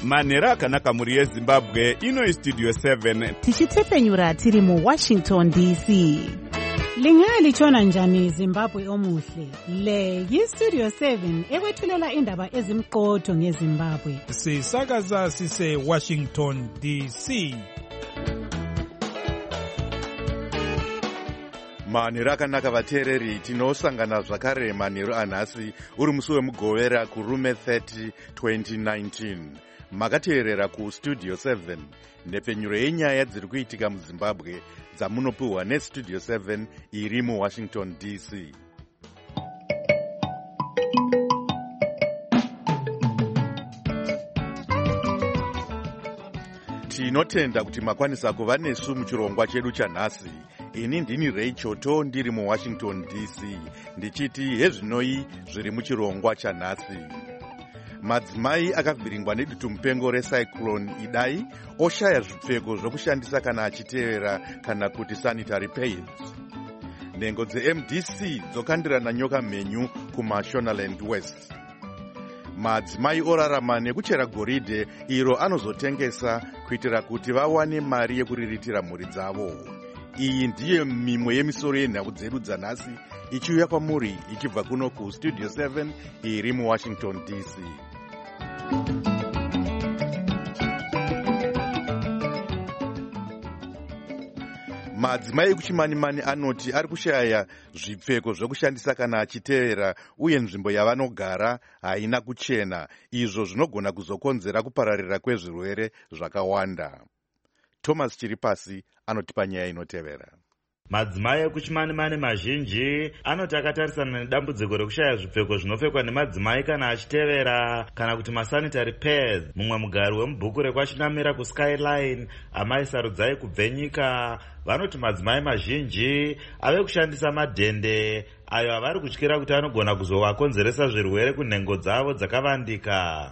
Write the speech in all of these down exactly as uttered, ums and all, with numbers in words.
manhero akanaka muri yezimbabwe. Ino istudio seven tichitsefenyura tiri muwashington D C. Lingalitshona njani Zimbabwe omuhle? Le yistudio seven ekwethulela indaba ezimqotho ngeZimbabwe. Sisakaza sise Washington D C. manhero akanaka vateereri, tinosangana zvakare manhero anhasi uri musi wemugovera kurume thirty twenty nineteen. Makateerera kustudio seven, nhepfenyuro yenyaya dziri kuitika muZimbabwe dzamunopiwa nestudio seven iri muWashington D C. Tinotenda kuti makwanisa kuva nesu muchirongwa chedu chanhasi. Ini ndini Ray Choto ndiri muWashington D C, ndichiti hezvinoi zviri muchirongwa chanhasi. Madzimai akavhiringwa nedutu mupengo recyclone Idai oshaya zvipfeko zvokushandisa kana achitevera kana kuti sanitary pads. Nhengo dze-M D C dzokandirana nyoka mhenyu kumaShonaland West. Madzimai orarama nekuchera goridhe iro anozotengesa kuitira kuti vawane mari yekuriritira mhuri dzavo. Iyi ndiye mimwe yemisoro yenhau dzedu dzanhasi ichiuya kwamuri ichibva kuno kustudio seven iri muWashington D C. Madzimai ekuchimanimani anoti ari kushaya zvipfeko zvokushandisa kana achitevera uye nzvimbo yavanogara haina kuchena, izvo zvinogona kuzokonzera kupararira kwezvirwere zvakawanda. Thomas Chiripasi anotipa nyaya inotevera. Madzimai ekuchimanimani mazhinji anoti akatarisana nedambudziko rekushaya zvipfeko zvinopfekwa nemadzimai kana achitevera kana kuti masanitary pads. Mumwe mugari wemubhuku rekwachinamira kuSkyline, amai Sarudzai kubve nyika, vanoti madzimai mazhinji ave kushandisa madhende ayo avari kutyira kuti anogona kuzovakonzeresa zvirwere kunhengo dzavo dzakavandika.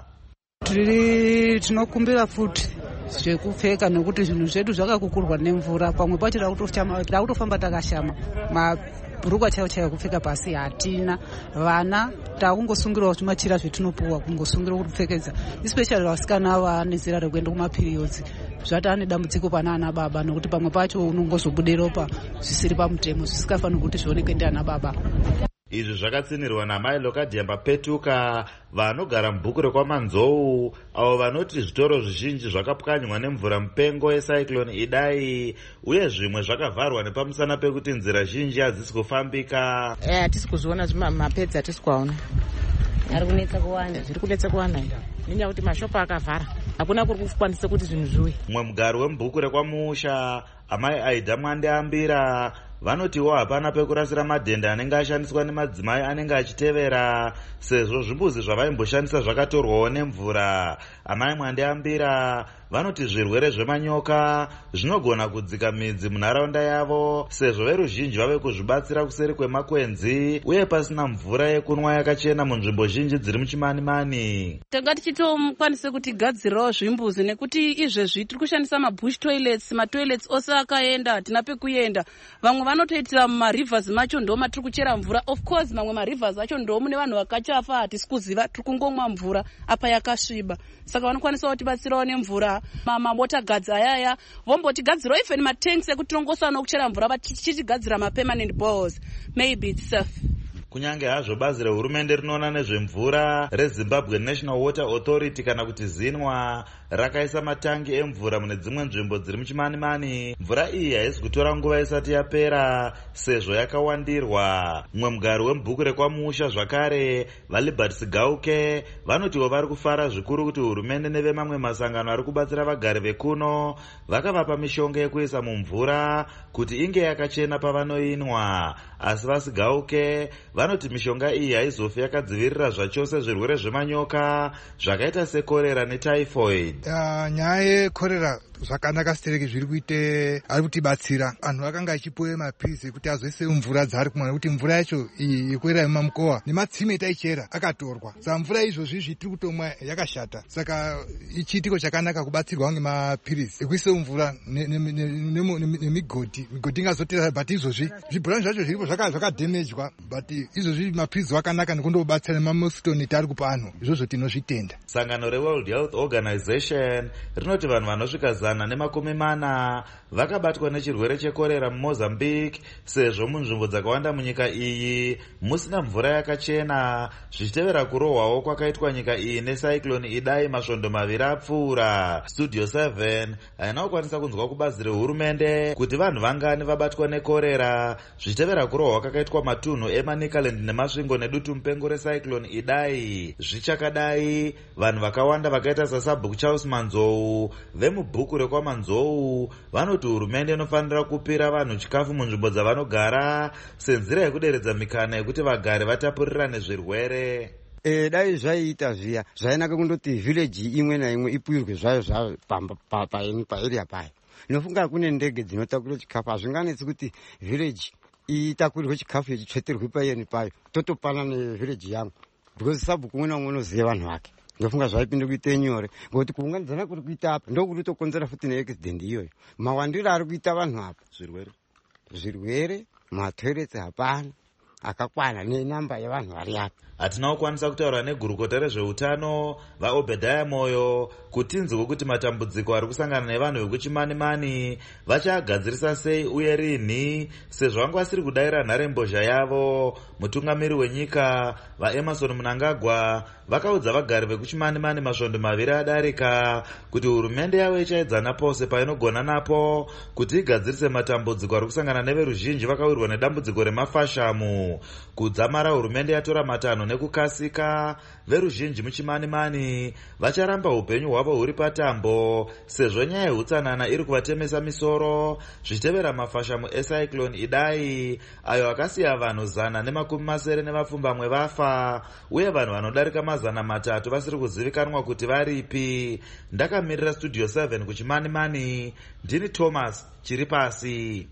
Tiri tinokumbira futi zvekupfeka nekuti zvinhu zvedu zvakakukurwa nemvura, pamwe pacho takutofamba takashama mabhurukwa chaiwo chaiwo kupfeka pasi hatina. Vana takungosungirawo zvimachira zvetinopuwa kungosungira kupfekedza, especially vasikana vane zera rekuenda kumaperiodzi. Zvata ane dambudziko pana ana baba nokuti pamwe pacho unongozobude ropa zvisiri pamutemo zvisikafanira kuti zvionekwe ndiana baba. Izvi zvakatsinirwa namai Lokadhemba Petuka vanogara mubhuku rekwamanzou, avo vanoti zvitoro zvizhinji zvakapwanywa nemvura mupengo yecyclone Idai uye zvimwe zvakavharwa nepamusana pekuti nzira zhinji hadzisi kufambika. Eh, hatisi kuzoona zvima mapedzi hatisi kuaona. Ari kunetsa kuwana. Zviri kunetsa kuwana. Nenya kuti mashopa akavhara. Hakuna kuri kukwanisa kuti zvinhu zviwe. Mumwe mugari wemubhuku rekwamusha, amai Aida Mwandeambira, vanotiwo hapana pekurasira madhende anenge ashandiswa nemadzimai anenge achitevera sezvo zvimbuzi zvavaimboshandisa zvakatorwawo nemvura. Amai Mwandeambira vanoti zvirwere zvemanyoka zvinogona kudzika midzi munharaunda yavo sezvo veruzhinji vave kuzvibatsira kuseri kwemakwenzi uye pasina mvura yekunwa yakachena munzvimbo zhinji dziri muchimanimani. Tanga tichitomukwanise kuti gadzirawo zvimbuzi nekuti izvezvi tiri kushandisa mabush toilets, matoilets ose akaenda hatina pekuenda. Vamwe vanotoitira mumarivers macho ndo matiri kuchera mvura. Of course mamwe marivers acho ndo mune vanhu vakachafa hatisi kuziva, tiri kungomwa mvura apa yakasviba. Saka vanokwanisa kutibatsirawo nemvura. Mama water guards ayaya vombotigadzirawo even matanks ekuti tongosa nokuchera mvura vachitigadzira mapermanent boreholes. Maybe it's safe. Kunyange hazvo bazi rehurumende rinoona nezvemvura reZimbabwe National Water Authority kana kuti ZINWA rakaisa matangi emvura mune dzimwe nzvimbo dziri muchimanimani, mvura iyi haisi kutora nguva isati yapera sezvo yakawandirwa. Mumwe mugari wemubhuku rekwamusha zvakare, vaLibert Sigauke, vanotiwo vari kufara zvikuru kuti hurumende nevemamwe masangano ari kubatsira vagari vekuno vakavapa mishonga yekuisa mumvura kuti inge yakachena pavanoinwa. Asi vaSigauke vanoti mishonga iyi haizofi yakadzivirira zvachose zvirwere zvemanyoka zvakaita sekorera netyphoid. Uh, nyaya yekorera zvakanaka Stereki zviri kuite ari kutibatsira. Anhu akanga achipuwe mapirizi ekuti azoise mvura dzari kumwa nekuti mvura yacho iyi yekuera mumamukowa nematsime taichera akatorwa. Saka mvura izvozvi zvitiri kutomwa yakashata. Saka ichiitiko chakanaka kubatsirwa ngemapirizi ekuise mvura nemigodhi. Migodhi ingazotera but izvozvi zvibhurani zvacho zviripo zvakadhemejwa but izvozvi mapirizi wakanaka nekundobatsira nemamosikito neti ari kupa anhu. Izvozvo tinozvitenda. Sangano reWorld Health Organization rinoti vanhu vanosvika zana nemakumi mana vakabatwa nechirwere chekorera muMozambique sezvo munzvimbo dzakawanda munyika iyi musina mvura yakachena zvichitevera kurohwawo kwakaitwa nyika iyi necyclone Idai masvondo maviri apfuura. Studio seven haina kukwanisa kunzwa kubazi rehurumende kuti vanhu vangani vabatwa nekorera zvichitevera kurohwa kwakaitwa matunhu eManicaland nemasvingo nedutu mupengo recyclone Idai. Zvichakadai vanhu vakawanda vakaita saSabhuku Charles Manzou vemubhuku rekwaManzou vanoti hurumende inofanira kupira vanhu chikafu munzvimbo dzavanogara senzira yekuderedza mikana yekuti vagare vatapurirane zvirwere. E, dai zvaiita zviya zvainaka kundoti village imwe naimwe ipuirwe zvayo zvayo paarea payo. Inofunga kune ndege dzinotakura chikafu hazvinganetsi kuti village itakurirwe chikafu ichitsveterwe paiyeni payo totopana nevillage yangu because Sabhuku umwe naumwe unoziva vanhu vake. Ndofunga zvaipinde kuite nyore ngokuti kuunganidzana kuri kuita apa ndokuri tokonzera futi neaccident iyoyo. Mawandiro ari kuita vanhu apa zvirwere zvirwere matoilets hapana akakwana nenamba yevanhu vari apa. Hatina kukwanisa kutaura negurukota rezveutano vaObedhaya Moyo kuti tinzwe kuti matambudziko ari kusangana nevanhu vekuchimani-mani vachagadzirisa sei uye rini sezvo vanga vasiri kudayira nharembozha yavo. Mutungamiri wenyika vaEmerson Mnangagwa vakaudza vagari vekuchimani-mani masvondo maviri adarika kuti hurumende yavo ichaedzana pose painogona napo kuti igadzirise matambudziko ari kusangana neveruzhinji vakawirwa nedambudziko remafashamu. Kudzamara hurumende yatora matanho nekukasika veruzhinji muchimani-mani vacharamba upenyu hwavo huri patambo sezvo nyaya yeutsanana iri kuvatemesa misoro zvichitevera mafashamu ecyclone Idai ayo akasiya vanhu zana nemakumi masere nevapfumbamwe vafa uye vanhu vanodarika mazana matatu vasiri kuzivikanwa kuti varipi. Ndakamirira Studio seven kuchimani-mani ndini Thomas chiri pasi.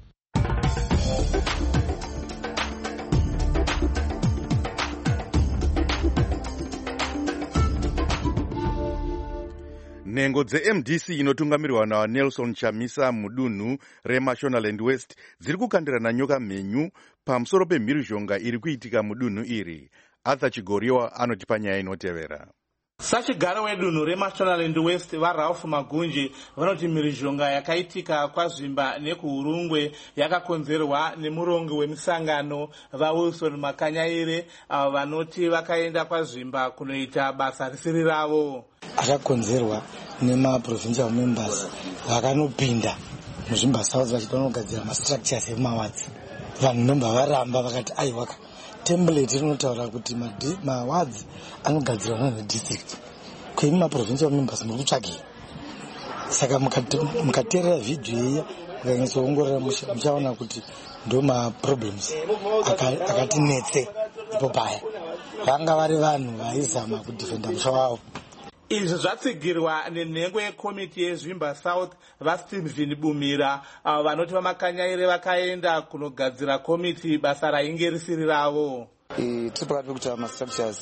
Nhengo dze-M D C inotungamirwa naNelson Chamisa mudunhu reMashonaland West dziri kukandirana nyoka mhenyu pamusoro pemhirizhonga iri kuitika mudunhu iri. Arthur Chigoriwa anotipa nyaya inotevera. Sachigaro wedunhu reMashonaland West vaRalph Magunji vanoti mhirizhonga yakaitika kwaZvimba nekuHurungwe yakakonzerwa nemurongo wemisangano vaWilson Makanyaire avo vanoti vakaenda kwaZvimba kunoita basa risiri ravo. Akakonzerwa nemaprovincial members vakanopinda muZvimba South vachida kunogadzira mastructures emawards. Vanhu nomba varamba vakati aiwaka template inotaura kuti mawards anogadzirwa nedistrict kwemi maprovincial members muri kutsvagei. Saka mukateerera vhidhiyo iya mukanyatsoongorora muchaona kuti ndo maproblems akatinetse ipo paya. Vanga vari vanhu vaizama kudhifenda musha wavo. Izvi zvatsigirwa nenhengo yekomiti yeZvimba South vaSteven Bumira avo vanoti vaMakanyaire vakaenda kunogadzira komiti basa rainge risiri ravo. Tiri pakati pekuti mastructures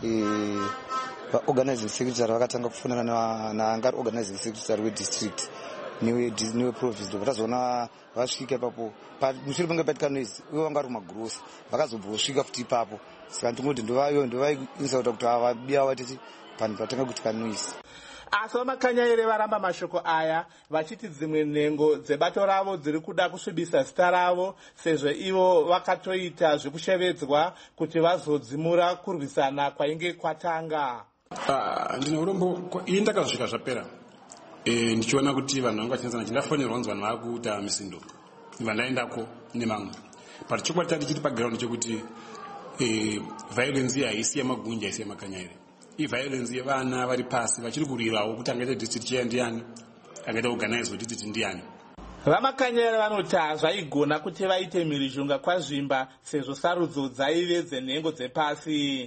vaorganizing secretary vakatanga kufonana naangari organizing secretary wedistrict newe province vatazoona vasvika ipapo mushure pange paitika noise uye vanga vari kumagrosi vakazobva vosvika futi ipapo. Saka ndingoti ndovayo ndovaisa kuta kuti avabiya vatiti panhu patanga kuitika noise. Asi vaMakanyaire varamba mashoko aya vachiti dzimwe nhengo dzebato ravo dziri kuda kusvibisa zita ravo sezvo ivo vakatoita zvekushevedzwa kuti vazodzimura kurwisana kwainge kwatanga. Ndine urombo iyi ndakasvika zvapera ndichiona kuti vanhu vanga vachinzana chindafonera vanzi vanhu vakuita misindo vandaendako nemamwe but chokwadi tati chiri paground chekuti violence haisi yamagunja haisi yaMakanyaire. Violence yevana vari pasi vachiri kurirawo kuti angaita district chair ndiani angaita organize district ndiani. VaMakanyaire vanoti zvaigona kuti vaite mhirizhonga kwaZvimba sezvo sarudzo dzaive dzenhengo dzepasi.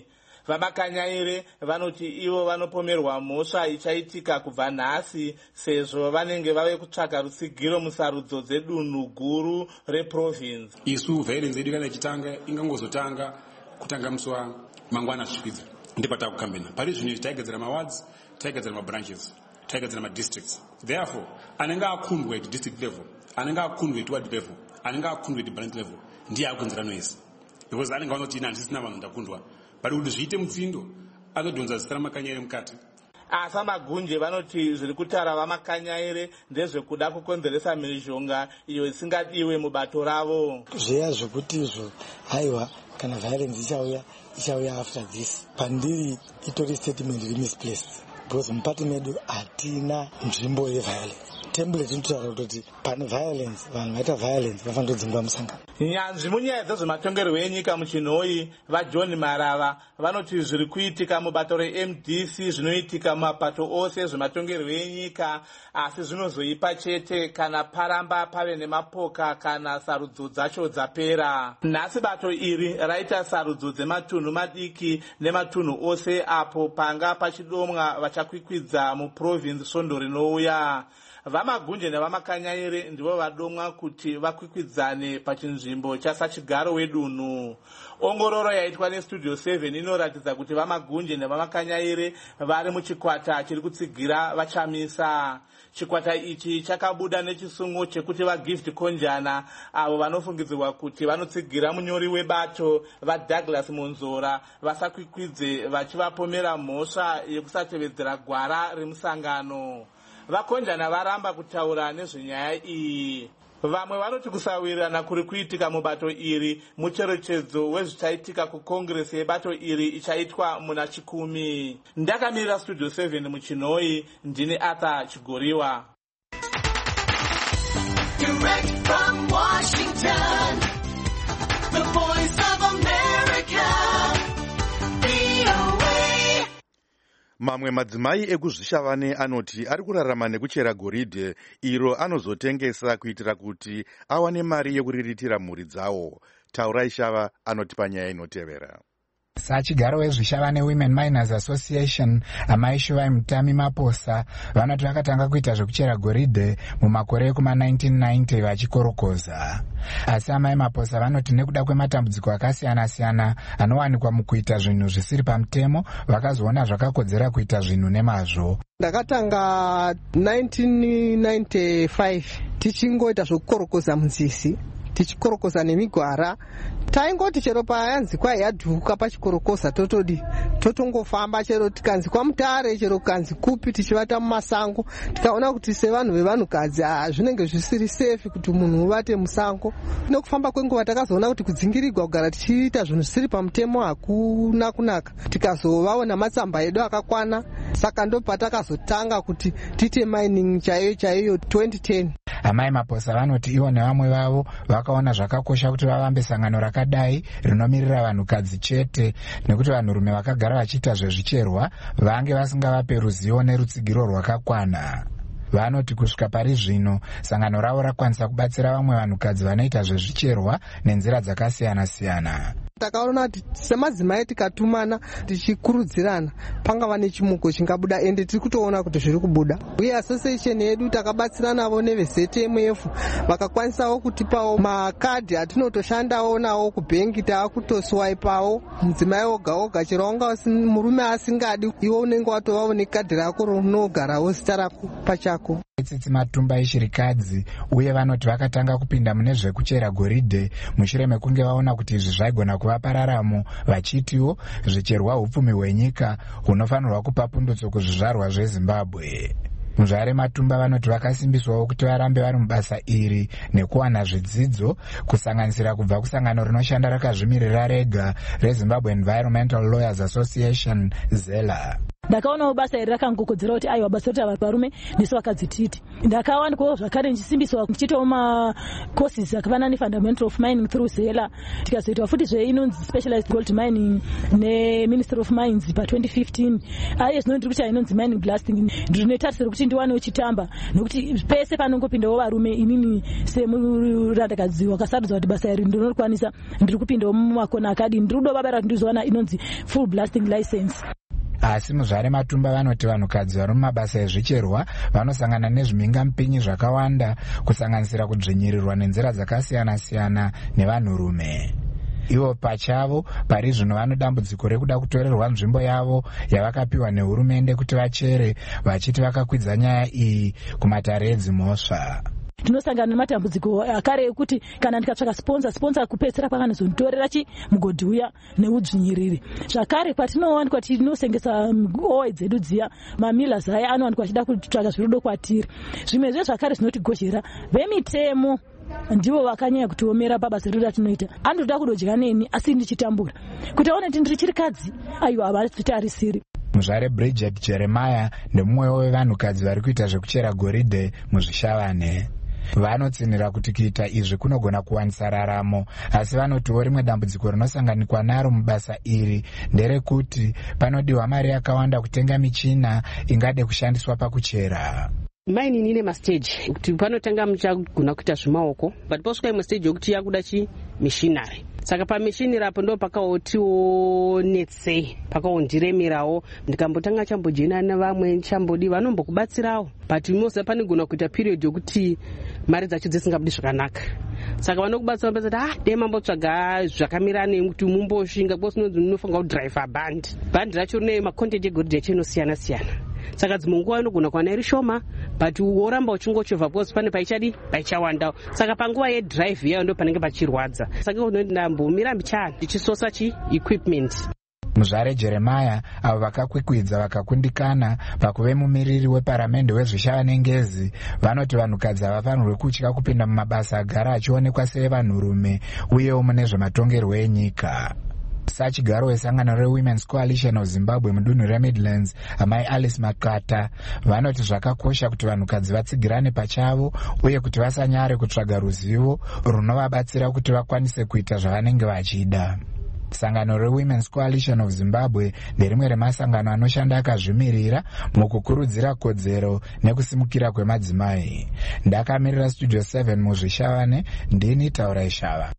Vamakanyaire vanoti ivo vanopomerwa mhosva ichaitika kubva nhasi sezvo vanenge vave kutsvaga rutsigiro musarudzo dzedunhu guru reprovince. Isu violence yedu kana ichitanga ingangozotanga kutanga musi wamangwana zvisvikidza ndepataakukambena. Pari zvino taigadzira mawards, taigadzira mabranches, taigadzira madistricts. Therefore anenge akundwa at district level, anenge akundwa at ward level, anenge akundwa at branch level ndiye akunzira noise. Because anenge vanoti ina handisina vanhu ndakundwa. Pari kuti zviite mutsindo azodhonza zita ramakanyere mukati. Asa magunje vanoti zviri kutara vamakanyaire ndezvekuda kukonzeresa mhirizhonga iyo isingadiwe mubato ravo. Zveya zvekuti izvo haiwa kana violence ichauya ichauya after this. Pandiri itori statement iri misplaced. Because mupati medu hatina nzvimbo yeviolence. Template inotaura kuti pane violence, vanhu vaita violence vafanira kudzingwa musangano. Nyanzvi munyaya dzezvematongerwo enyika muchinhoi vaJohn Marava vanoti zviri kuitika mubato reM D C zvinoitika mumapato ose zvematongerwo enyika, asi zvinozoipa chete kana paramba pave nemapoka kana sarudzo dzacho dzapera. Nhasi bato iri raita sarudzo dzematunhu madiki nematunhu ose apo panga pachidomwa vachakwikwidza muprovince svondo rinouya. Vamagunje nevamakanyaire ndivo vadomwa kuti vakwikwidzane pachinzvimbo chasachigaro wedunhu. Ongororo yaitwa nestudio seven inoratidza kuti vamagunje nevamakanyaire vari muchikwata chiri kutsigira vachamisa. Chikwata ichi chakabuda nechisungo chekuti vaGift Konjana avo vanofungidzirwa kuti vanotsigira munyori webato vaDouglas Monzora vasakwikwidze vachivapomera mhosva yekusatevedzera gwara remusangano. Vakonjana varamba kutaura nezvenyaya iyi. Vamwe vanoti kusawirirana kuri kuitika mubato iri mucherechedzo wezvichaitika kukongresi yebato iri ichaitwa muna chikumi. Ndakamirira studio seven muchinhoi, ndini Arthur Chigoriwa. Direct from Washington, the voice of America, V O A. Mamwe madzimai ekuzvishavane anoti ari kurarama nekuchera goridhe iro anozotengesa kuitira kuti awane mari yekuriritira mhuri dzawo. Taurai Shava anoti panyaya inotevera. Sachigaro wezvishavane Women Miners Association amai Shuvai Mutami Maposa vanoti vakatanga kuita zvekuchera goridhe mumakore ekuma nineteen ninety vachikorokoza. Asi amai Maposa vanoti nekuda kwematambudziko akasiyana-siyana anowanikwa mukuita zvinhu zvisiri pamutemo vakazoona zvakakodzera kuita zvinhu nemazvo. Ndakatanga nineteen ninety-five tichingoita zvekukorokoza munzizi, tichikorokoza nemigwara. Taingoti chero payanzi kwai yadhuka pachikorokoza totodi totongofamba, chero tikanzi kwaMutare, chero kanzi kupi, tichivata mumasango. Tikaona kuti sevanhu vevanhukadzi zvinenge zvisiri safe kuti munhu uvate musango. Nokufamba kwenguva takazoona kuti kudzingirirwa kugara tichiita zvinhu zvisiri pamutemo hakuna kunaka. Tikazovaona matsamba edu akakwana, saka ndopatakazotanga kuti tiite mining chaiyo chaiyo twenty ten. Amai Maposa vanoti ivo nevamwe vavo vakaona zvakakosha kuti vavambe sangano rakadai rinomirira vanhukadzi chete, nekuti vanhurume vakagara vachiita zvezvicherwa vange vasingavape ruzivo nerutsigiro rwakakwana. Vanoti kusvika pari zvino sangano ravo rakwanisa kubatsira vamwe vanhukadzi vanoita zvezvicherwa nenzira dzakasiyana-siyana. Takaona kuti semadzimai tikatumana tichikurudzirana pangava nechimuko chingabuda, ende tiri kutoona kuti zviri kubuda. Uye association yedu takabatsira navo neveZ M F vakakwanisawo kutipawo makadhi atinotoshandawo nawo kubhengi, taakutoswaipawo mudzimai oga oga, chero wanga murume asingadi iwo unenge watovawo nekadhi rako rinogarawo zita rako pachako. Tsitsi Matumba eshirikadzi uye vanoti vakatanga kupinda mune zvekuchera goridhe mushure mekunge vaona kuti izvi zvaigona kuvapa raramo, vachitiwo zvicherwa upfumi hwenyika hunofanirwa kupa pundutso kuzvizvarwa zveZimbabwe. Muzvare Matumba vanoti vakasimbiswawo kuti varambe vari mubasa iri nekuwana zvidzidzo kusanganisira kubva kusangano rinoshanda rakazvimirira rega reZimbabwe Environmental Lawyers Association ZELA. ndakaonawo basa iri rakangokodzera kuti aiwa basa roti varume nesu vakadzi titi. Ndakawanikwawo zvakare ndichisimbiswa ndichiitawo macourses akafanana nefundamental of mining through zela, tikazoitawo futi zveinonzi specialized gold mining neministry of mines pa twenty fifteen. Aiye zvino ndiri kuti inonzi mining blasting. Ndinotarisira kuti ndiwanewo chitamba nokuti pese panongopindawo varume, inini semurandakadzi wakasarudzwa kuti basa iri ndinokwanisa, ndiri kupindawo mumakona akadini. Ndiri kuda babara kuti ndizowana inonzi full blasting license. Asi muzvare Matumba vanoti vanhukadzi vari mumabasa ezvicherwa vanosangana nezvimhingamupinyi zvakawanda, kusanganisira kudzvinyirirwa nenzira dzakasiyana-siyana nevanhurume. Ivo pachavo pari zvino vano dambudziko rekuda kutorerwa nzvimbo yavo yavakapiwa nehurumende kuti vachere, vachiti vakakwidza nyaya iyi kumatare edzimhosva. Tinosangana nematambudziko akare ekuti kana ndikatsvaka sponsor sponsor kupedzera pakanozonditorera chi mugodhi uya neudzvinyiriri. Zvakare patinowanikwa tinosengesa owe dzedu dziya, mamila zaya anowanikwa achida kutsvaka zvirudo kwatiri. Zvimwe zvakare zvinotigozhera vemitemo ndivo vakanyanya kutiomera pabasa redu ratinoita. Anoda kudodya neni asi ndichitambura kuti aone kuti ndiri chirikadzi, aiwa havazvitarisiri. Muzvare Bridget Jeremiah ndemumwewo wevanhukadzi vari kuita zvekuchera goridhe muzvishavane. Vanotsinira kuti kuita izvi kunogona kuwanisa raramo, asi vanotiwo rimwe dambudziko rinosanganikwa naro mubasa iri nderekuti panodiwa mari yakawanda kutenga michina ingade kushandiswa pakuchera. Mining ine mastage kuti panotanga muchagona kuita zvimaoko, but posvika imwe stage yokuti yakuda chi machinery. Saka pamishini apo ndo pakaotiwo netsei, pakaondiremerawo. Ndikambotanga chambojena nevamwe chambodi vanombokubatsirawo, but moza panogona kuita period yokuti mari dzacho dzisingabudi zvakanaka. Saka vanokubatsira vapezati ah dai mambotsvaga zvakamira nekuti mumbosvinga because unonzi unofanira kudrive band. Band racho rine macontent egoridhe achinosiyana siyana. Saka dzimwe nguva inogona kuwana iri shoma, but woramba uchingochovha because pane paichadi paichawandawo. Saka panguva yedrive yayo ndo panenge pachirwadza. Saka ndambomira mbichana ndichisosa chi equipment. Muzvare Jeremiah avo vakakwikwidza vakakundikana pakuve mumiriri weparamende wezvishavane ngezi vanoti vanhukadzi havafanirwi kutya kupinda mumabasa agara achionekwa sevanhurume uyewo mune zvematongerwo enyika. Sachigaro wesangano reWomen's Coalition of Zimbabwe mudunhu reMidlands, amai Alice Makata, vanoti zvakakosha kuti vanhukadzi vatsigirane pachavo uye kuti vasanyare kutsvaga ruzivo runovabatsira kuti vakwanise kuita zvavanenge vachida. Sangano reWomen's Coalition of Zimbabwe nderimwe remasangano anoshanda akazvimirira mukukurudzira kodzero nekusimukira kwemadzimai. Ndakamirira Studio seven muzvishavane, ndini Taura Ishava.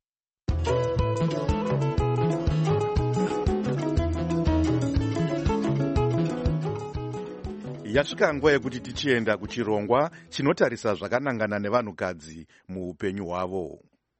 Yasvika nguva yekuti tichienda kuchirongwa chinotarisa zvakanangana nevanhukadzi muupenyu hwavo.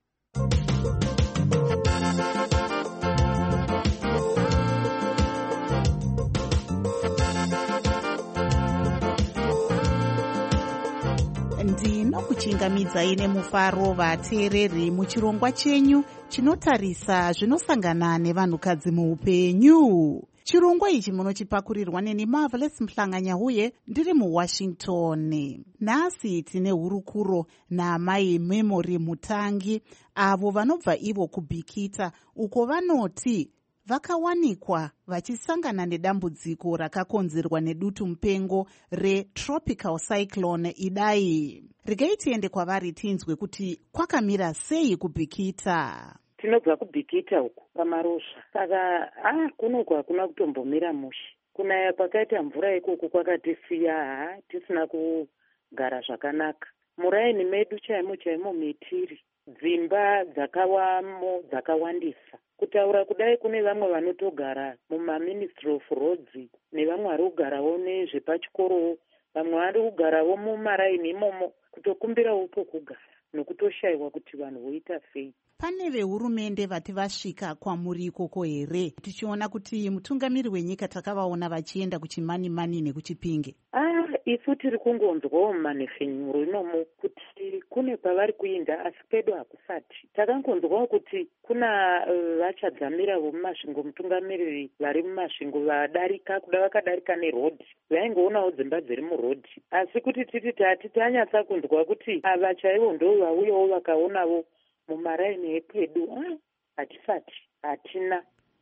ndinokuchingamidzai nemufaro vateereri muchirongwa chenyu chinotarisa zvinosangana nevanhukadzi muupenyu. Chirongwa ichi munochipakurirwa neni Marvelous Mhlanganya uye ndiri muWashington. Nhasi tine hurukuro naamai Memory Mutangi, avo vanobva ivo kubhikita, uko vanoti vakawanikwa vachisangana nedambudziko rakakonzerwa nedutu mupengo retropical cyclone Idai. Regai tiende kwavari tinzwe kuti kwakamira sei kubhikita. Tinobva kubhikita uku pamarusva, saka ah kunoku hakuna kutombomira mushi. Kunaya kwakaita mvura ikoko kwakatisiya ha tisina kugara zvakanaka. Muraini medu chaimo chaimo metiri, dzimba dzakawamo dzakawandisa. Kutaura kudai kune vamwe vanotogara mumaministry of roads, nevamwe vari kugarawo nezvepachikorowo, vamwe vari kugarawo mumaraini imomo, kutokumbirawo pokugara nokutoshayiwa kuti vanhu voita sei. Pane vehurumende vati vasvika kwamuri ikoko here? Tichiona kuti mutungamiri wenyika takavaona vachienda kuchimani mani nekuchipinge. Ah, isu tiri kungonzwawo mumanefenyuro inomo kuti kune kwavari kuinda, asi pedu hakusati. Takangonzwawo kuti kuna uh, vachadzamirawo mumasvingo, mutungamiriri vari mumasvingo vadarika, kuda vakadarika nerodhi, vaingoonawo dzimba dziri murodhi. Asi kuti titi tati tanyatsa kunzwa kuti ava chaivo ndo vauyawo vakaonawo mumaraini ekwedu, ah, hatisati, hatina.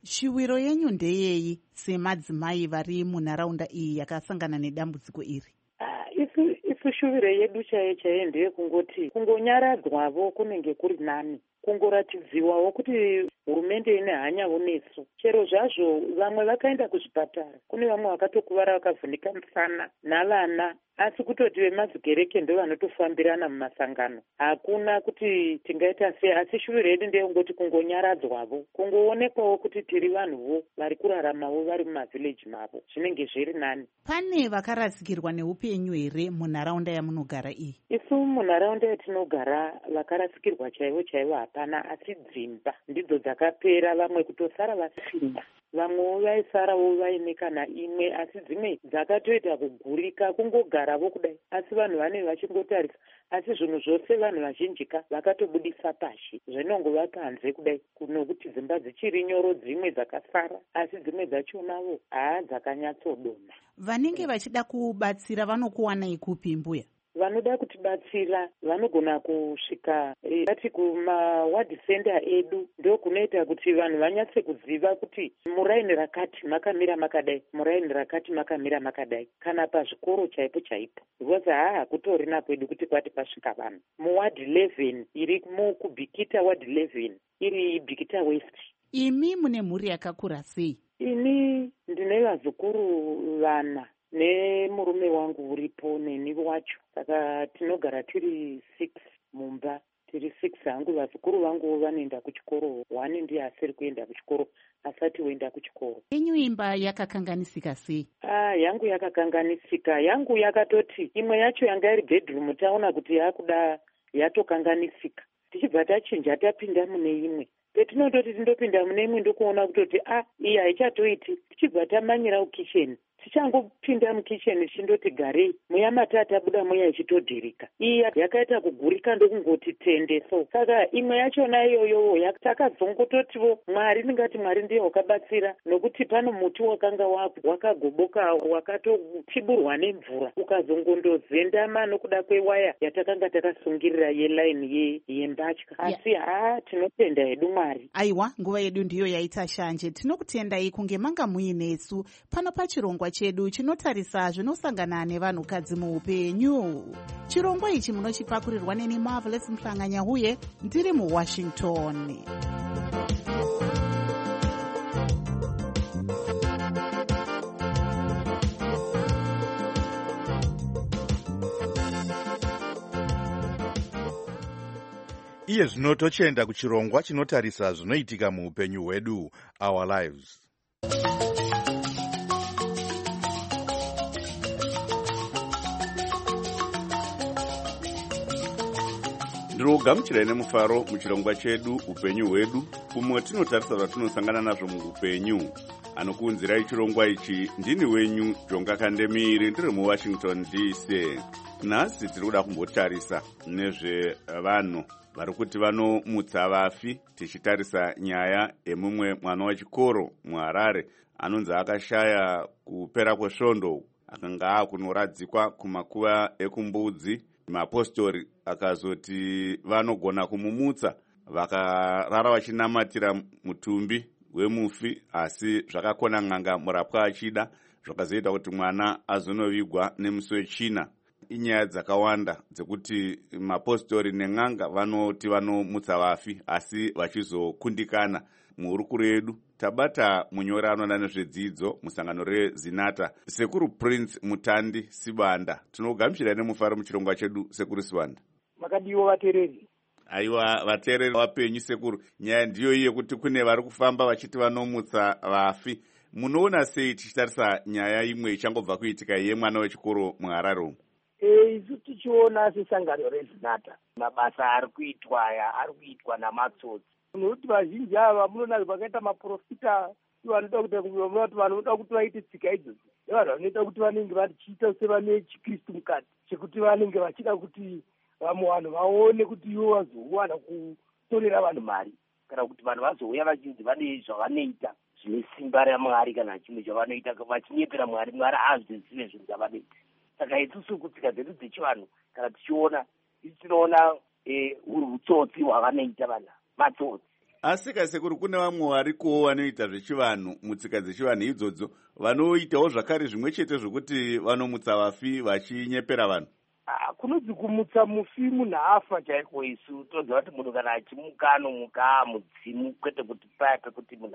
Shuviro yenyu ndeyeyi semadzimai vari munharaunda iyi yakasangana nedambudziko iri? Isu isu shuviro yedu chaiyo chaiyo ndeyekungoti kungonyaradzwavo kunenge kuri nani, kungoratidziwawo kuti hurumende ine hanyawo nesu. Chero zvazvo vamwe vakaenda kuzvipatara, kune vamwe vakatokuvara vakavhunika musana navana, asi kutoti vemadzigereke ndo vanotofambirana mumasangano. Hakuna kuti tingaita sei, asi shuviro yedu ndeyekungoti kungonyaradzwavo, kungoonekwawo kuti tiri vanhuvo vari kuraramawo vari mumavhileji mavo, zvinenge zviri nani. Pane vakarasikirwa neupenyu here munharaunda yamunogara iyi? Isu munharaunda yatinogara vakarasikirwa chaivo chaivo hapana, asi dzimba ndidzo dzakapera, vamwe kutosara vasinda, vamwewo vaisarawo vaine kana imwe, asi dzimwe dzakatoita kugurika, kungogaravo kudai, asi vanhu vane vachingotarisa. Asi zvinhu zvose vanhu vazhinjika vakatobudisa pashi, zvinongova panze kudai, nokuti dzimba dzichiri nyoro dzimwe dzakasara, asi dzimwe dzachonavo haa dzakanyatsodonha. Vanenge vachida kubatsira vanokuwanai kupi mbuya? Vanoda kutibatsira vanogona kusvika ati kumawadhi senda edu, ndo kunoita kuti vanhu vanyatse kuziva kuti muraini rakati makamira makadai, muraini rakati makamira makadai, kana pazvikoro chaipo chaipo. Because haa hakutorina kwedu kuti kwati pasvika vanhu. Muwadhi elevheni iri mukubhikita wadhi elevheni iri Bhikita West. Imi mune mhuri yakakura sei? Ini ndine vazukuru vana nemurume wangu uripo neni wacho, saka tinogara tiri six mumba, tiri six hangu. Vazukuru vangu vanoenda kuchikoro, wani ndiye asiri kuenda kuchikoro, asati woenda kuchikoro. Yenyu imba yakakanganisika sei? Ah, yangu yakakanganisika. Yangu yakatoti imwe yacho yanga iri bedroom, taona kuti yakuda yatokanganisika. Tichibva tachinja tapinda mune imwe. Petinototi tindopinda mune imwe ndokuona kutoti ah, iyi haichatoiti. Tichibva tamanyira kukicheni. Tichangopinda mukicheni tichindoti garei, mweya matata buda mweya ichitodhirika. Iyi yakaita kugurika ndokungoti tende. So saka imwe yachona iyoyo takazongototiwo Mwari, ndingati Mwari ndiye wakabatsira, nokuti pano muti wakanga wakagoboka wakatotiburwa nemvura, ukazongondozendama nokuda kwewaya yatakanga takasungirira yelaini yembatya. Asi haa tinotenda hedu Mwari. Aiwa, nguva yedu ndiyo yaita shanje. Tinokutendai kunge manga muinesu pano pachirongwa chedu chinotarisa zvinosangana nevanhukadzi muupenyu. Chirongwa ichi munochipakurirwa neni Marvelous Mhlanganya huye ndiri muWashington. Iye zvino tochenda kuchirongwa chinotarisa zvinoitika muupenyu hwedu, Our Lives. Ndinogamuchirai nemufaro muchirongwa chedu upenyu hwedu, umwe tinotarisa zvatinosangana nazvo muupenyu. Anokuunzirai chirongwa ichi ndini wenyu Jonga Kandemiri, ndiri muWashington D C. Nhasi tiri kuda kumbotarisa nezvevanhu vari kuti vanomutsa vafi, tichitarisa nyaya yemumwe mwana wechikoro muHarare anonzi akashaya kupera kwesvondo, akanga akunoradzikwa kumakuva ekumbudzi. Mapostori akazoti vanogona kumumutsa, vakarara vachinamatira mutumbi wemufi, asi zvakakona n'anga murapwa achida, zvakazoita kuti mwana azonovigwa nemusi wechina. Inyaya dzakawanda dzekuti mapostori nen'anga vanoti vanomutsa vafi, asi vachizokundikana. Muhurukuru yedu tabata munyori anoona nezvedzidzo musangano reZinata, Sekuru Prince Mutandi Sibanda. Tinogamuchirai nemufaro muchirongwa chedu, Sekuru Sibanda. Makadiwa vateereri. Aiwa, vateereri vapenyu Sekuru, nyaya ndiyo iye kuti kune vari kufamba vachiti vanomutsa vafi. Munoona sei tichitarisa nyaya imwe ichangobva kuitika yemwana wechikoro muHarare umu? Isu tichiona sesangano reZinata mabasa ari kuitwa aya ari kuitwa namatsotsi, nokuti vazhinji ava munoona vakaita maprofita vanoda kuti vanoti vanoda kuti vaite tsika idzodzo nevanhu vanoita kuti vanenge vachiita sevane chikristu mukati, chekuti vanenge vachida kuti vamwe vanhu vaone kuti ivo vazowana kutorera vanhu mari, kana kuti vanhu vazouya vachinzi vane zvavanoita zvine simba raMwari kana chimwe chavanoita vachinyepera Mwari, Mwari azvizive zvinhu zvavanoita. Saka isusu kutsika dzedu dzechivanhu kana tichiona isi tinoona hutsotsi hwavanoita vanhu matsotsi. asi kasekuru kune vamwe varikowo vanoita zvechivanhu mutsika dzechivanhu idzodzo vanoitawo zvakare zvimwe chete zvokuti vanomutsa vafi vachinyepera vanhu. Kunonzi kumutsa mufi munhu afa chaiko. Isu toziva kuti munhu kana achimuka anomuka mudzimu, kwete kuti paya pekuti munhu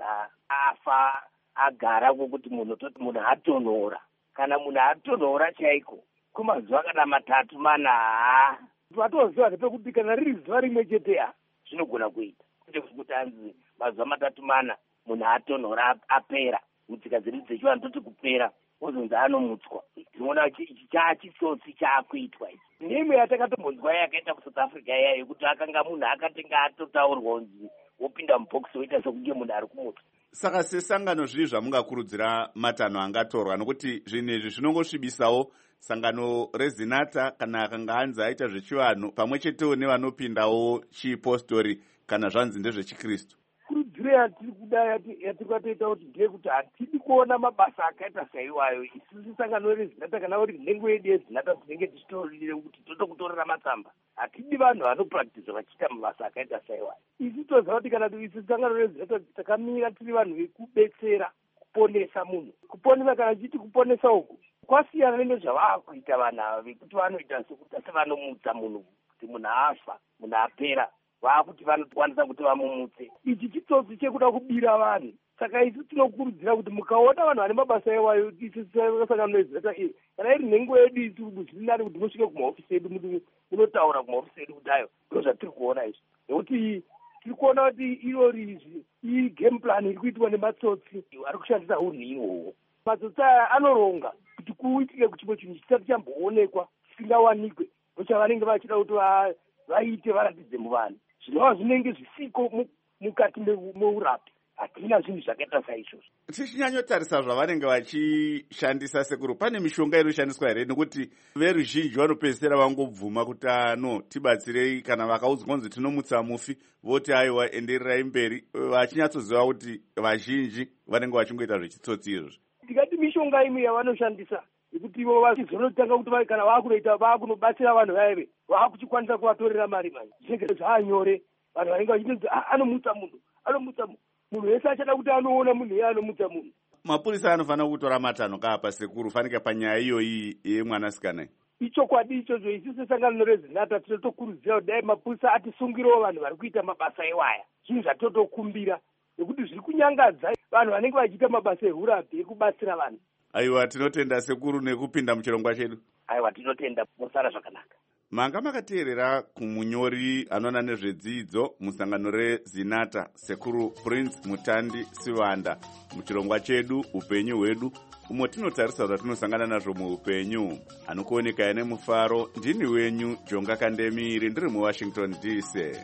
afa agara kwokuti munhu toti munhu atonhora. Kana munhu atonhora chaiko kwemazuva kana matatu mana haa vatoziva nepekuti kana riri zuva rimwe chete ha zvinogona kuita, kwete kuti anzi mazuva matatu mana munhu atonhora apera. Mutsika dzedu dzechivanhu toti kupera wozonzi anomutswa. Tinoona ichi chaachitsotsi chaakuitwa ichi. Neimwe yatakatombonzwa yakaita kuSouth Africa iya yekuti akanga munhu akatenga atotaurwa kunzi wopinda mubhokisi woita sekunge munhu ari kumutswa. Saka sesangano zvii zvamungakurudzira matanho angatorwa, nokuti zvinhu izvi zvinongosvibisawo sangano rezinata kana akanga anzi aita zvechivanhu pamwe chetewo nevanopindawo chipostori kana zvanzi ndezvechikristu. Kurudziro yatiri kuda yatiri kwatoita kuti ndeyekuti hatidi kuona mabasa akaita saiwayo. Isusu sangano rezinata kana uri nhengo yedu yezinata tinenge tichitorire kuti totokutorera matsamba. Hatidi vanhu vanopractice vachiita mabasa akaita saiwayo. Isu toziva kuti kana isu sangano rezinata takamira tiri vanhu vekubetsera kuponesa munhu. Kuponesa kana chiti kuponesa uku kwasiyana nezvavakuita vanhu ava vekuti vanoita sekuti asi vanomutsa munhu kuti munhu afa munhu apera vakuti vanokwanisa kuti vamumutse. Ichi chitsotsi chekuda kubira vanhu. Saka isu tinokurudzira kuti mukaona vanhu vane mabasa iwayo isu sangano rezinata iyi kana iri nhengo yedu isu zvirinari kuti musvike kumahofisi edu munotaura kumahofisi edu kuti ayo ndo zvatiri kuona izvi, nekuti tiri kuona kuti irori izvi iyi game plan iri kuitwa nematsotsi ari kushandisa unhu ihwohwo. Matsotsi aya anoronga kuti kuitike kuti chimwe chinhu chisati chamboonekwa chisingawanikwe nochavanenge vachida kuti vaite varatidze muvanhu zvinova zvinenge zvisiko mukati meurapi. Hatina zvinhu zvakaita saizvozvo. Tichinyanyotarisa zvavanenge vachishandisa sekuru, pane mishonga inoshandiswa here? Nekuti veruzhinji vanopedzisira vangobvuma kuti ano tibatsirei, kana vakaudzwa kunzi tinomutsa mufi voti aiwa endererai mberi, vachinyatsoziva kuti vazhinji vanenge vachingoita zvechitsotsi izvozvo. Tikati mishonga imwe yavanoshandisa yekuti ivo vachizonotanga kuti kana vakunoita vakunobatsira vanhu vaive vakuchikwanisa kuvatorera mari manje zvinenge zvaanyore. Vanhu vanenge vachinzi anomutsa munhu anomutsa munhu munhu wese achada kuti anoona munhu iye anomutsa munhu. Mapurisa anofanira kutora matanho kaapa sekuru fanika panyaya iyoyi yemwanasikana. Ichokwadi ichocho isu sesangano rezinata tinotokurudzira kuti dai mapurisa atisungirewo vanhu vari kuita mabasa iwaya. Zvinhu zvatotokumbira nekuti zviri kunyangadza vanhu vanenge vachiita mabasa eurapi ekubatsira vanhu. Aiwa, tinotenda sekuru nekupinda muchirongwa chedu. Aiwa, tinotenda musara zvakanaka. Manga makateerera kumunyori anoona nezvedzidzo musangano rezinata sekuru Prince Mutandi Sivanda muchirongwa chedu upenyu hwedu, umo tinotarisa zvatinosangana nazvo muupenyu. Anokuoneka ine mufaro, ndini wenyu Jonga Kandemiri, ndiri muWashington D C.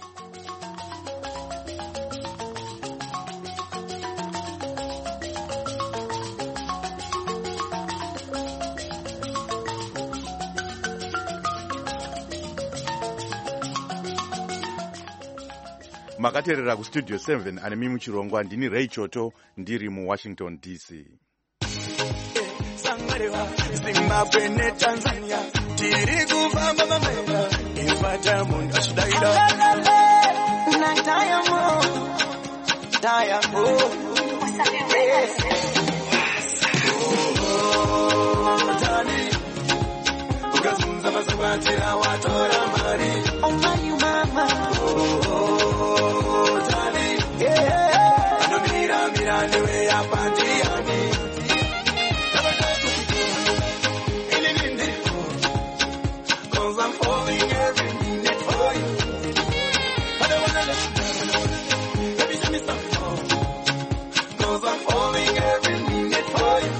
Makateerera kustudio seven ane mimi muchirongwa, ndini Ray Choto ndiri muWashington D C. Sangarewa Zimbabwe ne Tanzania tiri kufamba mamera ifata mundu ashidaira na diamond diamond tani ukazunza masabatira watora mari oh my mama oh tani yeah anomira mira newe yapandi yani. I'm falling every minute for you. I don't wanna let you down. Baby, tell me something. Cause I'm falling every minute for you.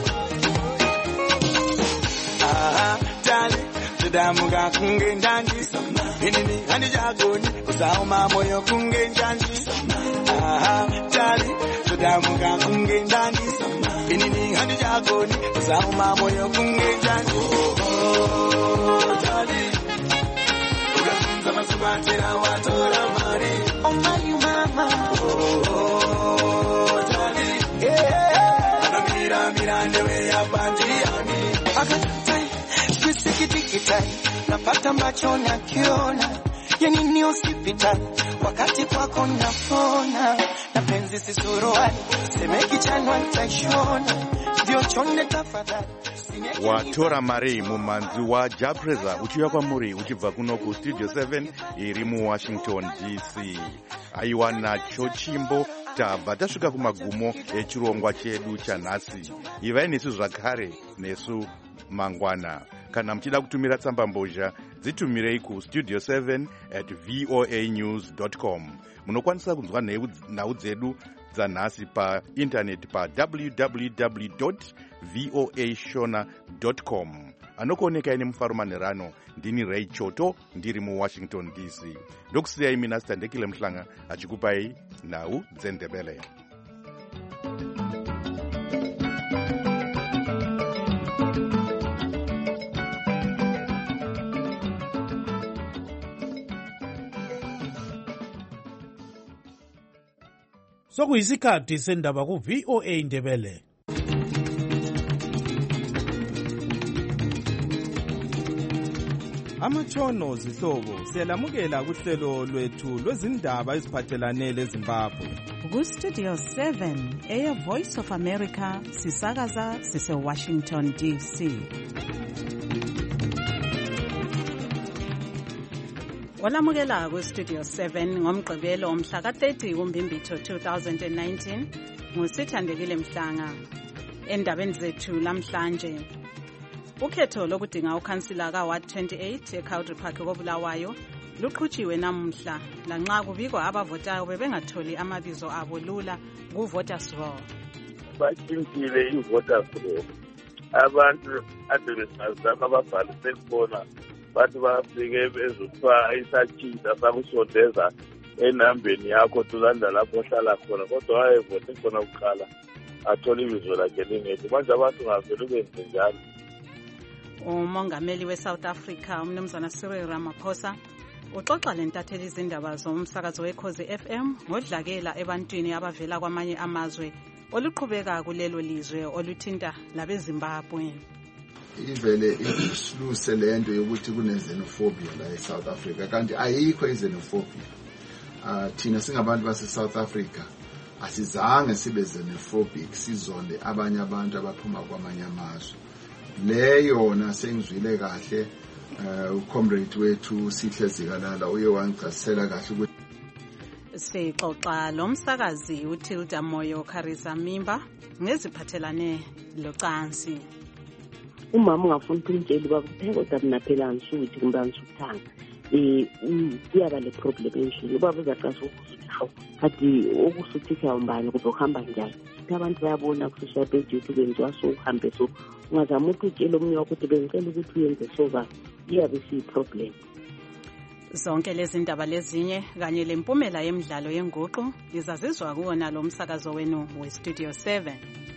Ah, darling, tudamuga kunge ndani. Inini hani jagoni, uzauma moyo kunge ndani. Ah, darling, tudamuga kunge ndani. Inini hani jagoni, uzauma moyo kunge ndani. Oh, darling. Sabatira watora mari oh my mama oh tani yeah anamira mira newe ya bandiani akatai sikitikita napata macho na kiona yani ni usipita wakati kwako napona na penzi sisuruani semeki chanwa nitashona ndio chonde tafadhali watora mari mumanzi wa Japreza uchiuya kwamuri uchibva kuno ku studio seven iri mu Washington D C. Aiwa nacho chimbo tabva tasvika kumagumo echirongwa chedu chanhasi. Ivai nesu zvakare nesu mangwana. Kana muchida kutumira tsamba mbozha dzitumirei ku studio seven at voa news dot com. Munokwanisa kunzwa nhau dzedu dzanhasi pa internet pa w w w dot voa shona dot com. Anokuonekai nemufaro manherano ndini Ray Choto ndiri mu Washington D C. Ndokusiyai mina Sitandekile Mhlanga achikupai nhau dzendebele. Sokuyisikhathi sendaba ku V O A Ndebele. Amatshono zihlobo siyalamukela kuhlelo lwethu lwezindaba eziphathelane leZimbabwe. Ku Studio seven, Air Voice of America, sisakaza sise Washington D C. Olamukela ku Studio seven ngomgqibelo omhla ka thirty kuMbimbithi two thousand nineteen nguSithandekile Mhlanga. Endabeni zethu lamhlanje, ukhetho lokudinga ukhansila ka Ward twenty-eight eCountry Park koBulawayo luqhutshiwe namuhla lanxa kubikwa abavotayo bebengatholi amabizo abo lula ku voters roll. Bachintile i voters roll. Abantu adebesazama babhalise kubona bathi bafike bezothiwa isachinda sakusondeza enambeni yakho tulanda lapho ohlala khona kodwa wayevote khona ukuqala athola ibizo lakhe lingekho manje abantu ngavele benze njalo. Umongameli we-South Africa umnumzana Cyril Ramaphosa uxoxa lentatheli izindaba zomsakazo weKhozi F M ngodlakela ebantwini abavela kwamanye amazwe oluqhubeka kulelo lizwe oluthinta labeZimbabwe. Ivele isiluse lento yokuthi kunezenophobia la eSouth Africa kanti ayikho izenophobia. Ah thina singabantu base South Africa asizange sibe xenophobic sizonde abanye abantu abaphuma kwamanye amazwe. Le yona sengizwile kahle ucomrade wethu Sihle Zikalala uye wangichasisela kahle ukuthi sixoxa lomsakazi uTilda Moyo Karisa Mimba ngeziphathelane locansi. Umama ungafuna ukutshela ukuba kuphela mina phela ngisuthi kumbe ngisuthanga eh kuyaba le problem endlini ubaba uzaqasha ukuthi hawu kade okusuthi umbani kuzohamba njani abantu bayabona ku social media ukuthi benziwa so uhambe so ungazama ukutshela omunye ukuthi bengicela ukuthi uyenze so ba iyabe si problem. Zonke lezi ndaba lezinye kanye lempumela yemidlalo yenguqu izazizwa kuona lo msakazo wenu we Studio seven.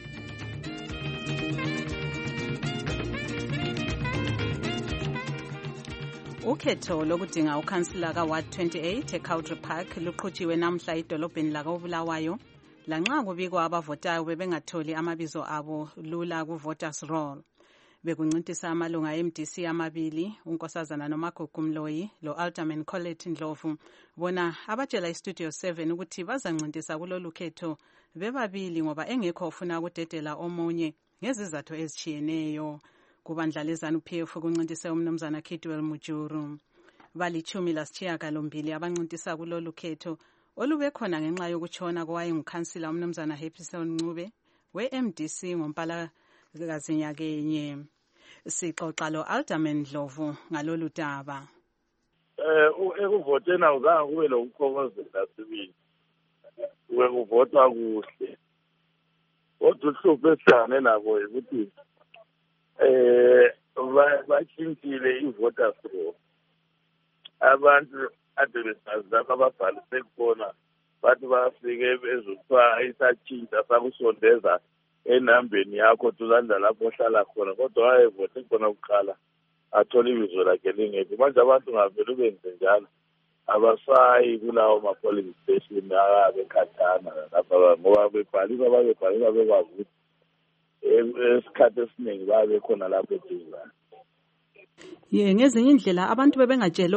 Ukhetho lokudinga ukhansila ka Ward twenty-eight eCountry Park luqhutshiwe namhla edolobheni la koBulawayo lanxa kubikwa abavotayo bebengatholi amabizo abo lula ku voters roll. Bekuncintisa amalunga M D C amabili unkosazana noMagugu Mloyi lo Alderman Colette Ndlovu bona abatshela iStudio seven ukuthi bazancintisa kulolu khetho bebabili ngoba engekho ufuna ukudedela omunye ngezizathu ezichiyeneyo. Kubandla lezanu P F kuncintise umnumzana Kidwell Mujuru. Balichumi lasishiyagalombili abancintisa kulolu khetho olube khona ngenxa yokutshona kowayengukhansila umnumzana Happyson Ncube we-M D C ngompala kazinyakenye. Sixoxa lo Alderman Ndlovu ngalolu daba. Eh ekuvoteni awuzange kube lokukhokozela sibili. Ukuvotwa kuhle. Kodwa uhlupho esihlangane nabo ukuthi eh bachintile i-voters roll. Abantu adebesazama ababhalise kubona bathi bafike bezothiwa isachinda sakusondeza enambeni yakho tulanda lapho ohlala khona kodwa wayevote khona ukuqala athola ibizo lakhe lingekho manje abantu ngavele benze njalo abasayi kulawo ma-polling station abekhathana lapha ngoba bebhalisa babebhalisa bekwazi ukuthi esikhathi esiningi babe khona lapho eduzane. Ye ngezinye indlela abantu bebengatshelwanga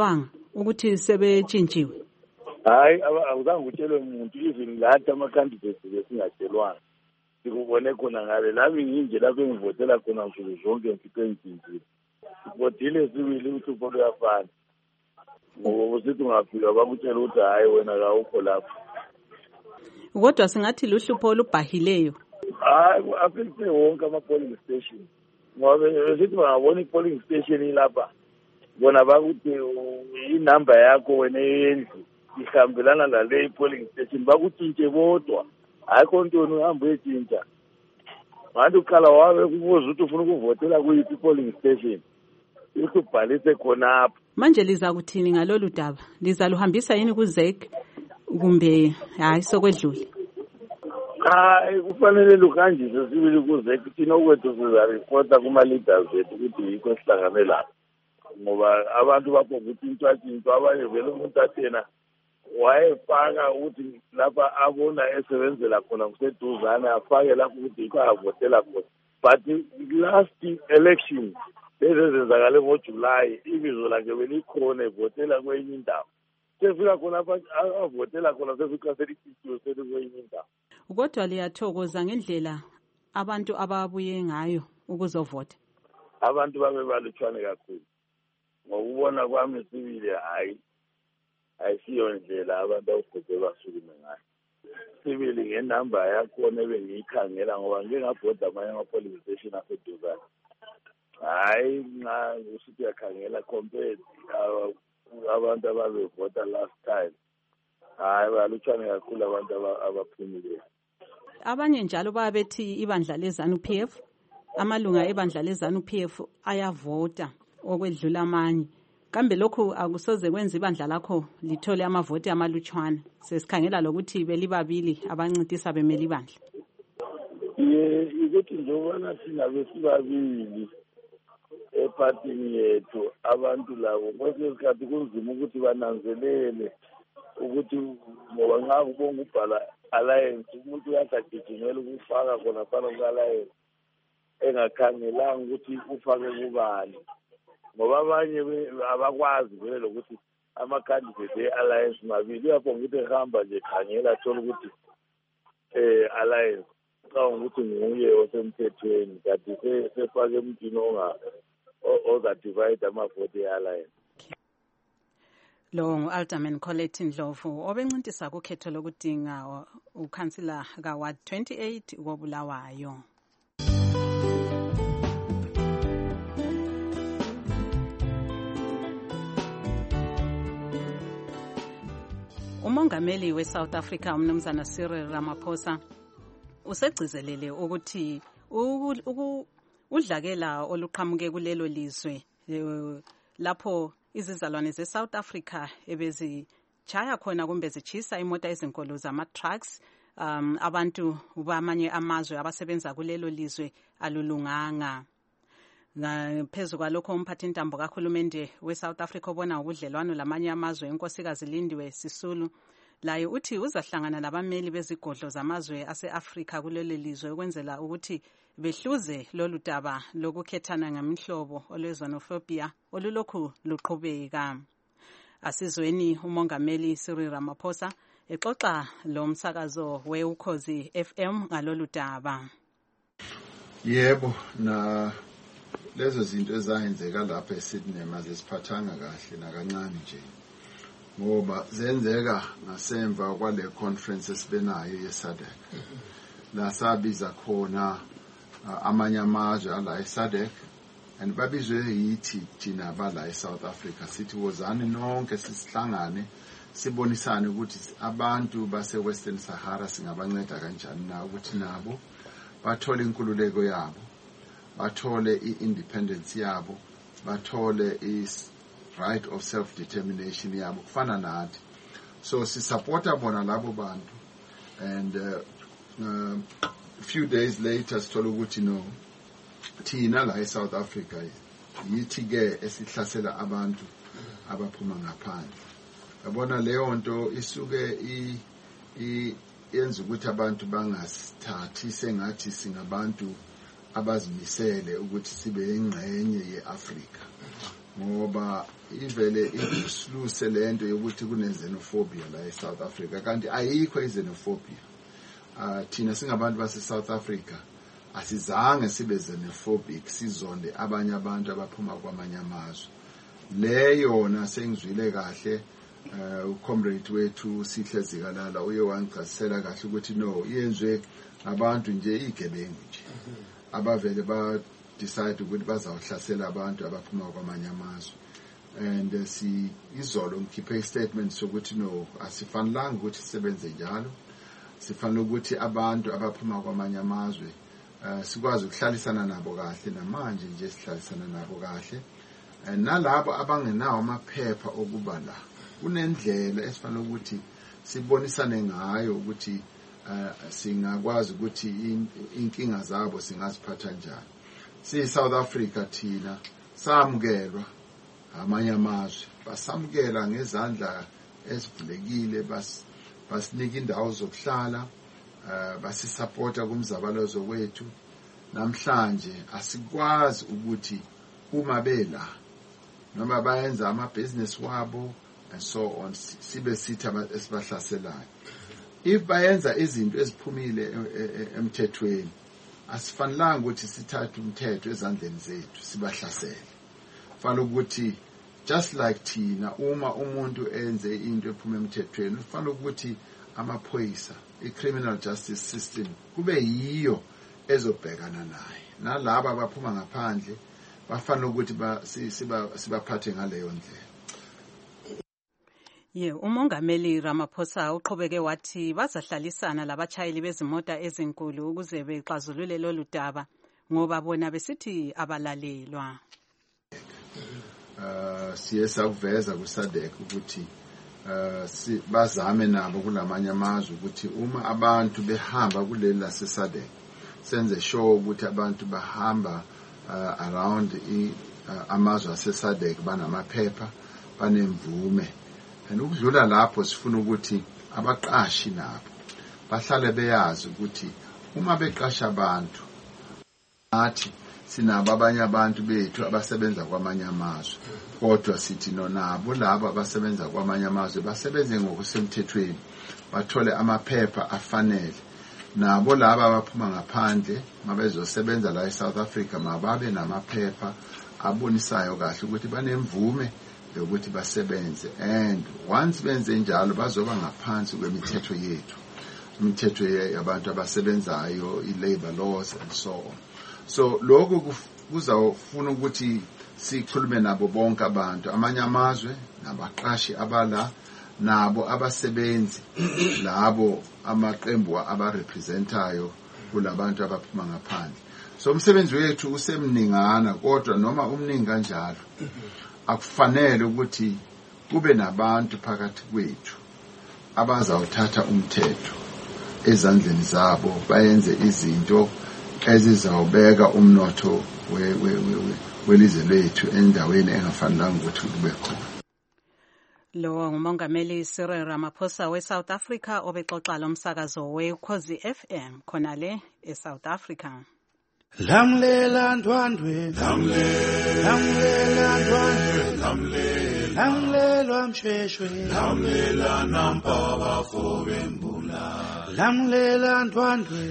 ukuthi sebetshintshiwe? Hayi awuzange utshelwe umuntu even lathi ama-candidates besingatshelwanga sikubone khona ngale lami nginje lapho engivotela khona nsuku zonke ngifike ngitshintshile sivotile sibili uhlupho luyafana ngoba usithi ungafika bakutshela ukuthi hayi wena kawukho lapho. Kodwa singathi luhlupho olubhahileyo. Hayi ku-affecte wonke ama-polling station ngoba besithi bangabona i-polling station ilapha bona bakuthi inamba yakho wena yendlu ihambelana nale i-polling station bakutshintshe bodwa hayi kontoni uhambe uyetshintsha ngathi uqala wabe kubuza ukuthi ufuna ukuvotela kuyiphi i-polling station ukuthi ubhalise khonapho. Manje liza kuthini ngalolu daba? Liza luhambisa yini ku-Z E C kumbe hayi sokwedlule? Hayi kufanele luhanjiswe sibili ku-Z E C thina okwethu sizaripota kuma-leaders ethu ukuthi yikho sihlangane lapho ngoba abantu bapho ukuthi intwatshintshwa abanye vele umuntu athena wayefaka ukuthi lapha abona esebenzela khona kuseduzane afake lapho ukuthi yikho avotela khona but last election lezenzakale ngoJulayi ibizo lakhe belikhona evotela kwenye indawo sefika khona avotela khona sefika selikhitshiwe selikwenye indawo. Kodwa liyathokoza ngendlela abantu ababuye ngayo ukuzovota? Abantu babe balutshwane kakhulu ngokubona kwami sibili hayi ayisiyo ndlela abantu awufuze basukume ngayo sibili ngenamba yakhona ebengiyikhangela ngoba ngike ngabhoda amanye ama-polling station aseduzane hayi nxa usithi uyakhangela compared abantu ababevota last time hayi balutshwane kakhulu abantu abaphumileyo. Abanye njalo babethi ibandla le-ZANU-P F amalunga ebandla le-ZANU-P F ayavota okwedlula amanye kambe lokhu akusoze kwenza ibandla lakho lithole amavoti amalutshwana sesikhangela lokuthi belibabili abancitisa bemeli ibandla? Ye ukuthi njengobana thina besibabili ephathini yethu abantu labo kwesinye isikhathi kunzima ukuthi bananzelele ukuthi ngoba nxa kubonga ubhala alliance umuntu uyagagijimela ukufaka khona fana ku-alliance engakhangelanga ukuthi ufake kubani ngoba abanye abakwazi vele lokuthi ama-candidate e-alliance mabili uyabonga ukuthi ehamba nje khangela athola ukuthi eh alliance xa ukuthi nguye osemthethweni kanti sefake emntwini ozadivide amavoti e-alliance. Lo ngu-Alderman Colette Ndlovu obencintisa kukhetho lokudinga ukhansila ka-Ward twenty-eight koBulawayo. Umongameli we-South Africa umnumzana Cyril Ramaphosa usegcizelele ukuthi udlakela oluqhamuke kulelo lizwe lapho izizalwane ze-South Africa ebezitshaya khona kumbe zitshisa imota ezinkolo zama-trucks um abantu bamanye amazwe abasebenza kulelo lizwe alulunganga. Phezu kwalokho umphathintambo kahulumende we-South Africa obona ubudlelwano lamanye amazwe unkosikazi Lindiwe Sisulu laye uthi uzahlangana labameli bezigodlo zamazwe ase-Afrika kulelo lizwe ukwenzela ukuthi behluze lolu daba lokukhethana ngemihlobo olwe-xenophobia olulokhu luqhubeka. Asizweni umongameli Cyril Ramaphosa exoxa lo msakazo we-Ukhozi F M ngalolu daba. Yebo, na lezo zinto ezayenzeka lapha eSydney mazisiphathanga kahle nakancane nje ngoba zenzeka ngasemva kwale conference esibenayo ye-S A D C la sabiza khona amanye amazwe ala e-S A D C and babizwe yithi thina bala e-South Africa sithi wozani nonke sisihlangane sibonisane ukuthi abantu base-Western Sahara singabanceda kanjani na ukuthi nabo bathole inkululeko yabo, bathole i-independence yabo, bathole i-right of self-determination yabo kufana nathi. So sisupporta bona labo bantu and uh, uh, a few days later sithola ukuthi no thina la e-South Africa yithi ke esihlasela abantu abaphuma ngaphandle. Yabona leyo nto isuke i yenza ukuthi abantu bangasithathi sengathi singabantu abazimisele ukuthi sibe ingxenye yeAfrika. ngoba ivele isiluse lento yokuthi kune-xenophobia la e-South Africa, kanti ayikho i-xenophobia. Uh, thina singabantu base-South Africa asizange sibe xenophobic sizonde abanye abantu abaphuma kwamanye amazwe. Le yona sengizwile kahle uh, ucomrade wethu Sihle Zikalala uye wangichazisela kahle ukuthi no iyenzwe abantu nje igebengu nje abavele ba decide ukuthi bazawuhlasela abantu abaphuma kwamanye amazwe. And uh, si izolo ngikhiphe statement sokuthi no asifanelanga ukuthi sisebenze njalo, sifanele ukuthi abantu abaphuma kwamanye amazwe uh, sikwazi ukuhlalisana nabo kahle, namanje nje sihlalisana nabo kahle. And nalabo abangenawo amaphepha okuba la kunendlela esifanele ukuthi sibonisane ngayo ukuthi uh, singakwazi ukuthi inkinga zabo singaziphatha njani. Si South Africa thina samukelwa amanye amazwe, basamukela ngezandla ezivulekile, bas basinika indawo zokuhlala, uh, basisupporta kumzabalazo wethu. Namhlanje asikwazi ukuthi uma bela noma bayenza ama-business wabo and so on sibe sithi esibahlaselayo. If bayenza izinto eziphumile emthethweni, asifanelanga ukuthi sithathe umthetho ezandleni zethu sibahlasele. Fanele ukuthi just like thina uma umuntu enze into ephuma emthethweni, fanele ukuthi amaphoyisa, i-criminal justice system kube yiyo ezobhekana naye. Nalabo abaphuma ngaphandle bafanele ukuthi sibaphathe ngaleyo ndlela. Ye, umongameli Ramaphosa uqhubeke wathi bazahlalisana labachayeli bezimota ezinkulu ukuze bexazulule lolu daba ngoba bona besithi abalalelwa. Uh, siyesa kuveza kuSADC ukuthi uh, bazame nabo kulamanye amazwe ukuthi uma abantu behamba kuleli laseSADC senze sure ukuthi abantu bahamba uh, around i, uh, amazwe aseSADC banamaphepha, banemvume. And ukudlula lapho sifuna ukuthi abaqashi nabo bahlale beyazi ukuthi uma beqasha abantu athi sinabo abanye abantu bethu abasebenza kwamanye amazwe, kodwa sithi nonabo labo abasebenza kwamanye amazwe basebenze ngokusemthethweni, bathole amaphepha afanele. Nabo laba abaphuma ngaphandle mabezosebenza la eSouth Africa mababe namaphepha abonisayo kahle ukuthi banemvume yokuthi basebenze. And once benze njalo bazoba ngaphansi kwemithetho yethu, imithetho yabantu abasebenzayo, i-labor laws and so on. So lokho kuzawufuna ukuthi sikhulume nabo bonke abantu, amanye amazwe nabaqashi abala nabo abasebenzi labo amaqembu abarepresentayo kulabantu abaphuma ngaphandle. So umsebenzi wethu usemningana, kodwa noma umningi kanjalo akufanele ukuthi kube nabantu phakathi kwethu abazawuthatha umthetho ezandleni zabo bayenze izinto ezizawubeka umnotho welizwe lethu endaweni engafanelanga ukuthi kube khona. Lo ngumongameli Cyril Ramaphosa we-South Africa obexoxa lo msakazo we-Ukhozi F M khona le e-South Africa. Lamlela ndwandwe, lamlela ndwandwe, lamlela mshweshwe, lamlela nampaba fobembula, lamlela ndwandwe,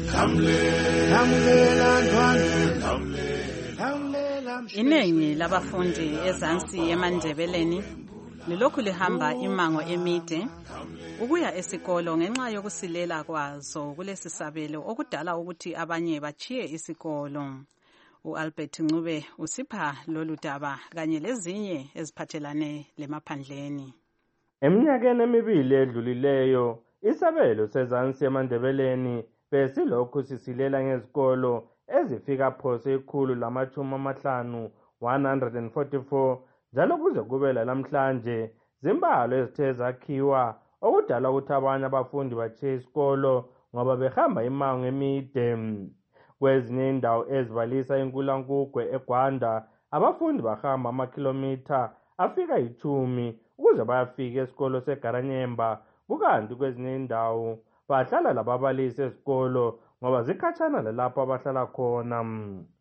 lamlela ndwandwe, lamlela mshweshwe. Iningi labafundi ezansi eMandebeleni lilokhu lihamba imango emide ukuya esikolo ngenxa yokusilela kwazo kulesi sabelo okudala ukuthi abanye bachiye isikolo. uAlbert Ncube usipha lolu daba kanye lezinye eziphathelane lemaphandleni. Eminyakeni emibili edlulileyo isabelo sezansi eMandebeleni besilokhu sisilela ngezikolo ezifika phose ikhulu lamachumi amahlanu one hundred forty-four njalo kuze kube lamhlanje zimbalo ezithe zakhiwa okudala ukuthi abanye abafundi bachiye isikolo ngoba behamba imango emide. Kwezinye indawo ezibalisa iNkulankugwe eGwanda abafundi bahamba amakhilomitha afika ichumi ukuze bayafika esikolo seGaranyemba, kukanti kwezinye indawo bahlala lababalisi esikolo ngoba zikhatshana lalapho abahlala khona.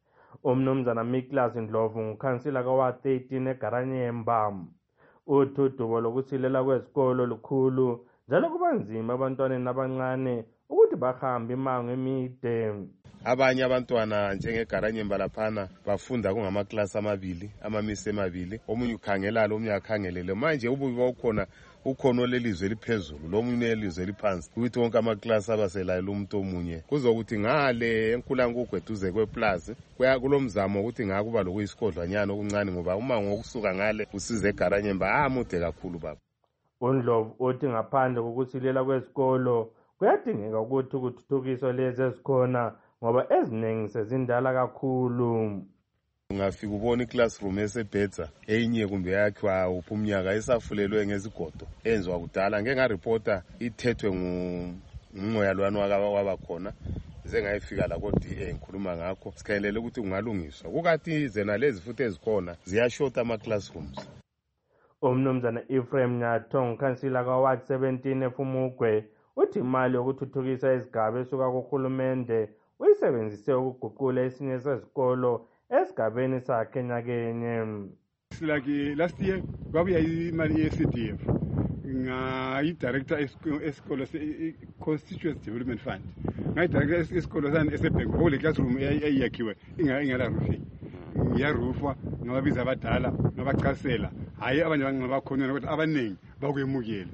umnumzana Miklas Ndlovu ngukhansila kawa thirteen eGaranyemba uthi udubo lokusilela kwesikolo lukhulu njalo kuba nzima abantwaneni abancane ukuthi bahambe imango emide. Abanye abantwana njengeGaranyemba laphana bafunda kungamaklasi amabili amamise amabili omunye ukhangelala omunye akhangelele manje ububi bawukhona ukhona olelizwe eliphezulu lomunye elizwe eliphansi ukuthi wonke amaklasi abaselayela umuntu omunye kuzokuthi ngale eNkulankugwe duze kweplaza kuya kulomzamo ukuthi ngakuba lokuyisikodlwanyana okuncane ngoba umango wokusuka ngale usize eGaranyemba amude kakhulu baba. uNdlovu uthi ngaphandle kokusilela kwesikolo kuyadingeka ukuthi kuthuthukiswe lezi ezikhona ngoba eziningi sezindala kakhulu. Ungafika ubona iclassroom esebhedza enye kumbe yakhiwa uphi umnyaka esafulelwe ngezigodo enziwa kudala ngeke ngareporta ithethwe ngumnqoyalwane wabakhona zengayifika la kodwa engikhuluma ngakho sikhayelela ukuthi kungalungiswa kukathi zena lezi futhi ezikhona ziyashota ama classrooms. Umnumzana Ephraim Nyato ngukhansila kaWard seventeen eFumugwe uthi imali yokuthuthukisa izigaba esuka kuhulumende uyisebenzise ukuguqula esinye sezikolo esigabeni sakhe nyakenye. Like last year kwabuya imali ye-C D F ngayi-director esikolo se-Constituency Development Fund ngayi-director esikolo sani esebhengu kule classroom eyakhiwe ingela roofing ngiyarufwa ngababiza abadala ngabachasela hayi abanye bangabakhonona kodwa abaningi bakuyemukela.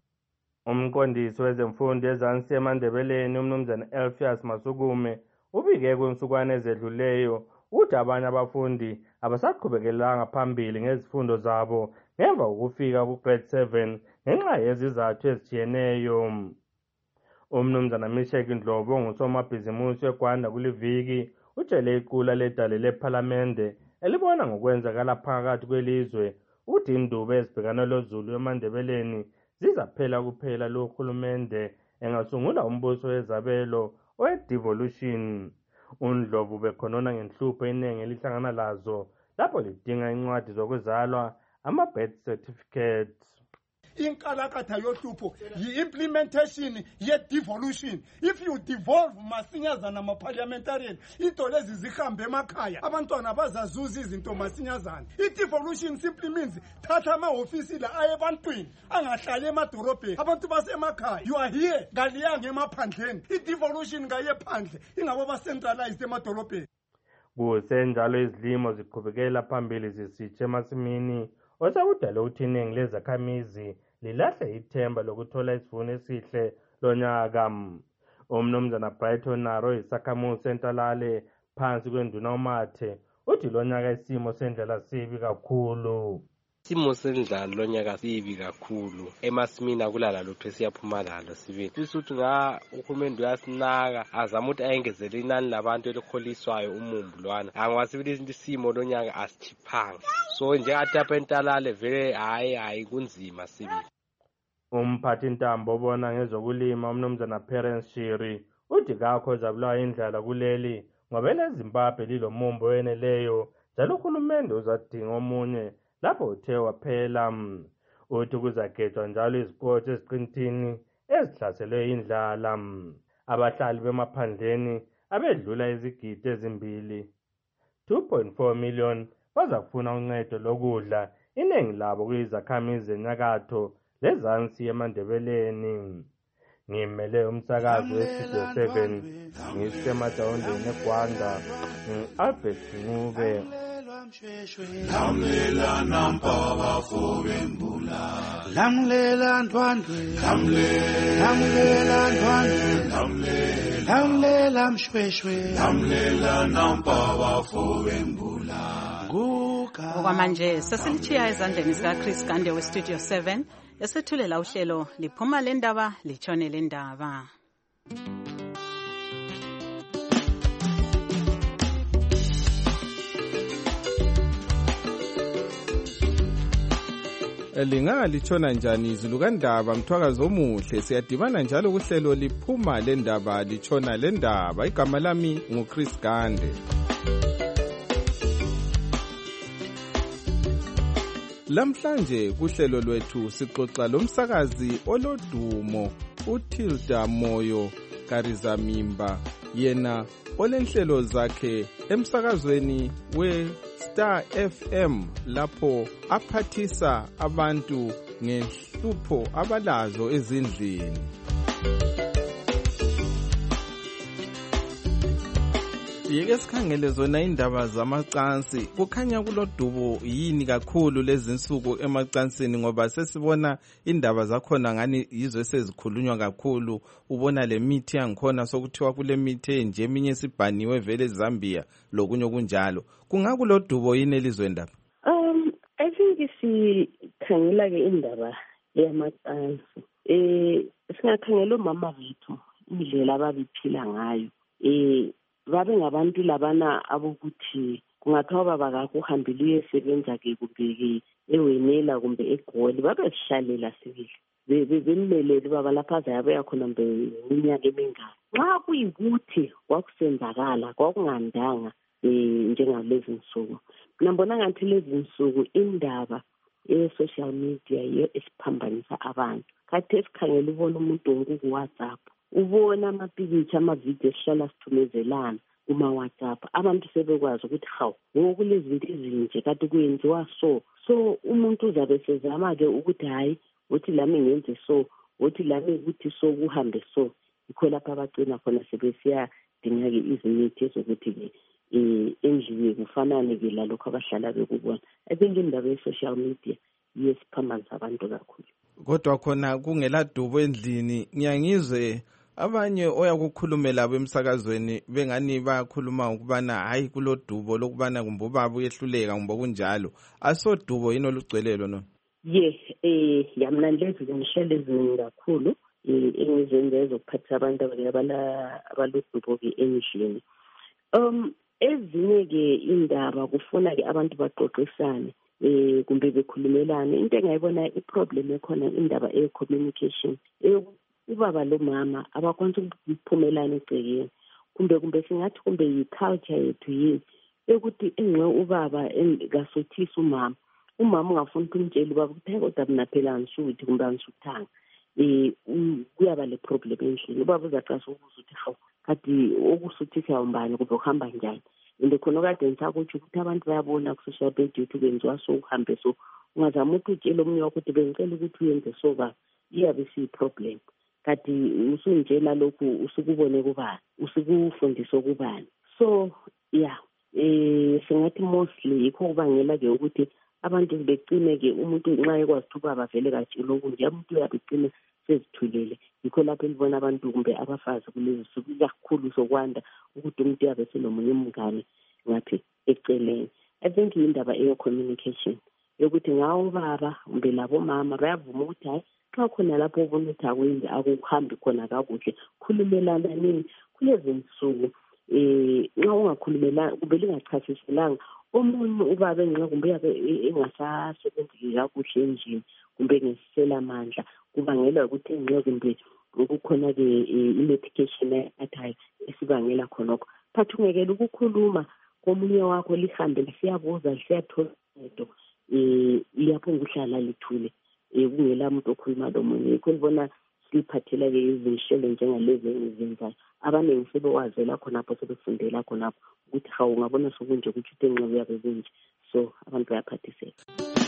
Umqondisi wezemfundo ezansi eMandebeleni umnumzana Elfias Masukume ubike kwinsukwana ezedluleyo ukuthi abanye abafundi abasaqhubekelanga phambili ngezifundo zabo ngemva kokufika ku-grade seven ngenxa yezizathu ezitshiyeneyo. Umnumzana Mishek Ndlovu ongusomabhizimusi weGwanda kuliviki utshele iqula ledale lephalamende elibona ngokwenzakala phakathi kwelizwe ukuthi indubo ezibhekana lozulu eMandebeleni zizaphela kuphela lo hulumende engasungula umbuso wezabelo owe-devolution. uNdlovu bekhonona ngenhlupho eningi elihlangana lazo lapho lidinga incwadi zokuzalwa ama-birth certificates. Inkalakatha yohlupho yi-implementation ye-devolution. If you devolve masinyazana ma-parliamentarian into lezi zihambe emakhaya abantwana bazazuza izinto masinyazana. I-devolution simply means thatha amahofisi la aye ebantwini angahlali emadorobheni abantu basemakhaya. You are here ngaliyanga emaphandleni. I-devolution ngaye phandle ingabo ba-centralized emadorobheni. Kusenjalo izilimo ziqhubekela phambili zisitshe emasimini osakudala ukuthi iningi lezakhamizi lilahle ithemba lokuthola isivuno esihle lonyaka. Umnumzana Brighton Naro isakhamuzi sentalale phansi kwenduna uMathe uthi lonyaka isimo sendlela sibi kakhulu. Isimo sendlala lonyaka sibi kakhulu emasimini akulala lutho esiyaphuma lalo sibili sisuthi nga uhulumende uyasinaka azama ukuthi ayengezele inani labantu elikholiswayo umumbu lwana angwasibili isimo lonyaka asichiphanga so nje atapha entalale vele hayi hayi kunzima sibili. Umphathi Ntambo obona ngezokulima umnumzana Parents Shiri uthi kakho zabulawa indlala kuleli ngoba leZimbabwe lilomumbu oweneleyo njalo uhulumende uzadinga omunye lapho uthe waphela. Uthi kuzagejwa njalo izikoti eziqintini ezihlaselwe indlala. Abahlali bemaphandleni abedlula izigidi ezimbili two point four million bazafuna uncedo lokudla iningi labo kuyizakhamizi zenyakatho lezansi eMandebeleni. Ngimele umsakazi weStudio seven ngisemadawundeni eGwanda ngi-Albert Ncube. Lamlela nampa bafube mbula Lamlela ndwandwe Lamlela ndwandwe Lamlela mshweshwe Lamlela nampa bafube mbula Okwamanje sesilichiya ezandleni zikaChris Gande weStudio seven esethulela uhlelo liphuma lendaba litshone lendaba. Linga litshona njani izulu kandaba mthwakazi omuhle siyadibana njalo kuhlelo liphuma lendaba litshona lendaba igama lami nguChris Gande. Lamhlanje kuhlelo lwethu sixoxa lomsakazi olodumo uTilda Moyo Karizamimba yena olenhlelo zakhe emsakazweni we-Star F M lapho aphathisa abantu ngenhlupho abalazo ezindlini. Yeke sikhangele zona indaba zamacansi. Kukhanya kulodubo yini kakhulu lezi nsuku emacansini, ngoba sesibona indaba zakhona ngani yizo sezikhulunywa kakhulu. Ubona le mithi yangikhona sokuthiwa kule mithi enje eminye sibhaniwe vele eZambia lokunye kunjalo. Kungakulodubo yini elizweni lapha? Um I think sikhangela ke indaba yamacansi. Eh singakhangela umama wethu indlela ababiphila ngayo. Eh babe ngabantu labana abokuthi kungathiwa baba kakho uhambile uyesebenza ke kumbe ewenela kumbe egoli babe sihlalela sibili bemmelele baba lapha azabe yakhona mbe iminyaka emingaka. Nxa kuyikuthi kwakusenzakala kwakungandanga eh njengalezi nsuku, nambona ngathi lezi nsuku indaba ye-social media yiyo esiphambanisa abantu. Khathi esikhangela ubona umuntu wonke ku-WhatsApp, ubona amapikitsha amavidiyo esihlala sithumezelana kuma-WhatsApp, abantu sebekwazi ukuthi hawu ngoku lezinto ezinje kade kuyenziwa so so umuntu uzabe sezama-ke ukuthi hhayi uthi lami ngenze so uthi lami ukuthi so kuhambe so. Yikho lapho abagcina khona sebesiyadinga-ke izimithi ezokuthi-ke um endlini kufanane-ke lalokhu abahlala bekubona. I think indaba ye-social media yiyo esiphambanisa abantu kakhulu. Kodwa khona kungela dubo endlini, ngiyangizwe abanye oyakukhulumela bemsakazweni bengani bayakhuluma ukubana hayi kulodubo lokubana kumbe ubaba uyehluleka kumbe kunjalo. Asodubo yini olugcwelelo no? Ye eh yamna lezi zinhlelo eziningi kakhulu engizenza ezokuphathisa abantu abala abalodubo ke endlini. Um ezinye ke indaba kufuna ke abantu baxoxisane eh kumbe bekhulumelane. Into engayibona iproblem ekhona indaba e communication. Ubaba lo mama abakwanisa ukuphumelana egcekeni kumbe kumbe singathi kumbe yi-culture yethu yini ekuthi engxe ubaba engasothisa umama umama ungafuni ukumtshela ubaba ukuthi kodwa mina phela angisuthi kumbe angisuthanga um kuyaba le problem endlini. Ubaba uzaqasa ukubuza ukuthi hawu kade okusuthisa umbani kumbe ukuhamba njani. And khona kade ngisakutsho ukuthi abantu bayabona ku-social media ukuthi kwenziwa so uhambe so ungazama ukuthi utshele omunye wakho ukuthi bengicela ukuthi uyenze so ba iyabe siyi-problem. Kati usunjela lokhu usukubone kubani usukufundisa kubani. So yeah eh singathi mostly yikho kubangela ke ukuthi abantu begcine ke umuntu nxa ekwazi ukuba bavele katshilo okunje umuntu uyabegcina sezithulele. Yikho lapho elibona abantu kumbe abafazi kulezi suku kakhulu sokwanda ukuthi umuntu yabe selomunye umngane ngathi eceleni. I think indaba eyo communication yokuthi ngawo baba kumbe labo mama bayavuma ukuthi hayi xa khona lapho ubona ukuthi akwenzi akuhambi khona kakuhle khulumelana nini kulezi nsuku. Eh nxa ungakhulumelana kumbe lingachasiselanga omunye ubaba enxa kumbe yabe engasasebenzi kakuhle endlini kumbe ngesela amandla kubangela ukuthi enxa kumbe ukukhona ke i-medication athayi esibangela khonokho. But ungekela ukukhuluma komunye wakho lihambe lisiyabuza lisiyathola into eh liyaphunga uhlala lithule kungela muntu okhuluma lomunye. Yikho libona siphathela ke izinhlelo njengalezi ezenzayo abaningi sebewazela khonapho sebefundela khonapho ukuthi hawu ungabona sokunje ukuthi enqobo yabe kunje so abantu bayaphathiseka.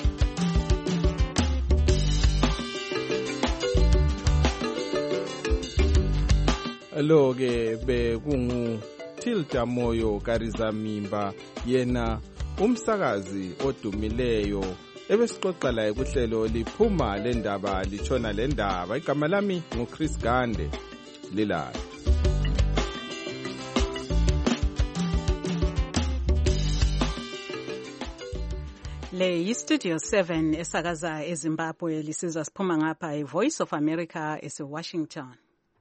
Lo ke bekungu Tilda Moyo Karizamimba, yena umsakazi odumileyo ebesixoxa laye kuhlelo liphuma lendaba litshona lendaba. Igama lami nguChris Gande lilala. Le yi-Studio seven esakaza eZimbabwe lisiza siphuma ngapha eVoice of America ese-Washington.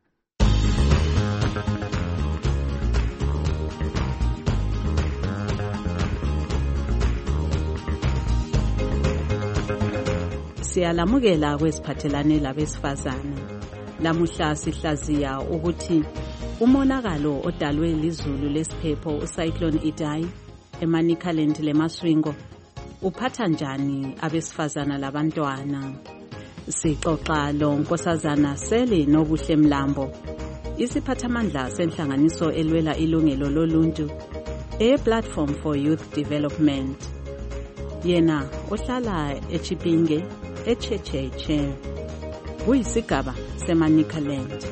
Siyalamukela kweziphathelane labesifazane. Lamuhla sihlaziya ukuthi umonakalo odalwe lizulu lesiphepho uCyclone Idai eManicaland leMaswingo uphatha njani abesifazana labantwana. Sixoxa lo Nkosazana Sele Nobuhle Mlambo, isiphathamandla senhlanganiso elwela ilungelo loluntu e-Platform for Youth Development. Yena ohlala eChipinge, eChecheche. Kuyisigaba seManicaland.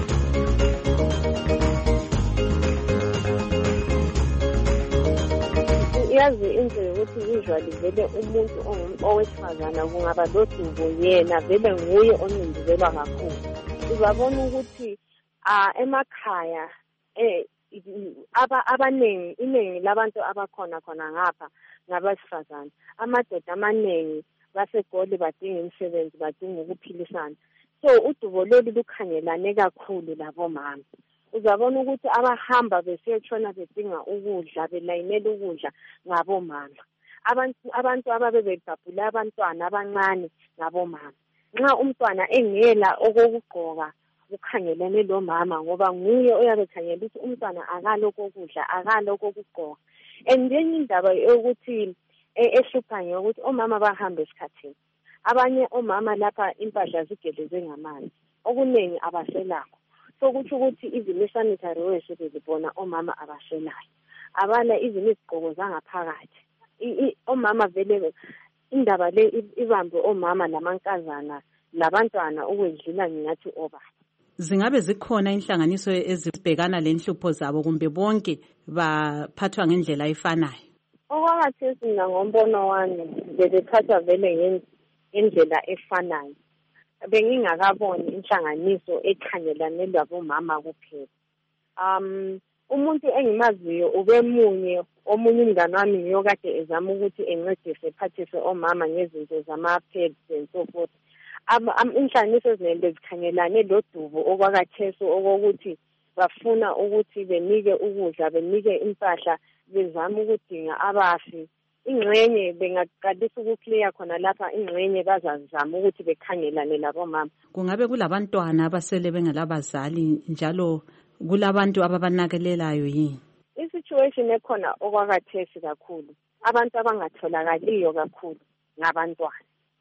Yazi into yokuthi usually vele umuntu owesifazana kungaba lodubo yena vele nguye oncindezelwa kakhulu. Uzabona ukuthi ah emakhaya eh aba abanengi iningi labantu abakhona khona ngapha ngabasifazana. Amadoda amaningi basegoli badinga imisebenzi badinga ukuphilisana. So udubo lolu lukhangelane kakhulu labo mama. Uzabona ukuthi abahamba besiyotshona bedinga ukudla belayinela ukudla ngabo mama. Abantu abantu ababe bebhabhula abantwana abancane ngabo mama. Nxa umntwana engela okokugqoka ukhangelane lo mama ngoba nguye oyabe khangela ukuthi umntwana akaloko ukudla akaloko ukugqoka. And then indaba yokuthi ehluphayo ukuthi omama bahamba esikhathini. Abanye omama lapha impahla zigeleze ngamanzi. Okuningi abaselakho. So kuthi ukuthi izimo sanitary waste bezibona omama abaselayo. Abala izimo izigqoko zangaphakathi. Omama vele indaba le ibambe omama lamankazana labantwana ukwedlula ngingathi oba. Zingabe zikhona inhlanganiso ezibhekana lenhlupho zabo kumbe bonke baphathwa ngendlela efanayo? Okwakathi sina ngombono wami bebephathwa vele ngendlela efanayo. Bengingakaboni inhlanganiso ekhangelane labomama kuphela. Um umuntu engimaziyo ubemunye omunye umngane wami ngiyokade ezama ukuthi encedise ephathise omama ngezinto zama-pads and so forth. Inhlanganiso ezinele zikhangelane lodubo okwakatheso okokuthi bafuna ukuthi benike ukudla benike impahla bezama ukudinga abafi. Ingxenye bengaqalisa ukuklear khona lapha ingxenye bazazama ukuthi bekhangelane labo mama. Kungabe kulabantwana abasele bengalabazali njalo kulabantu ababanakelelayo yini? I-situation ekhona okwakathesi kakhulu. Abantu abangatholakaliyo kakhulu ngabantwana.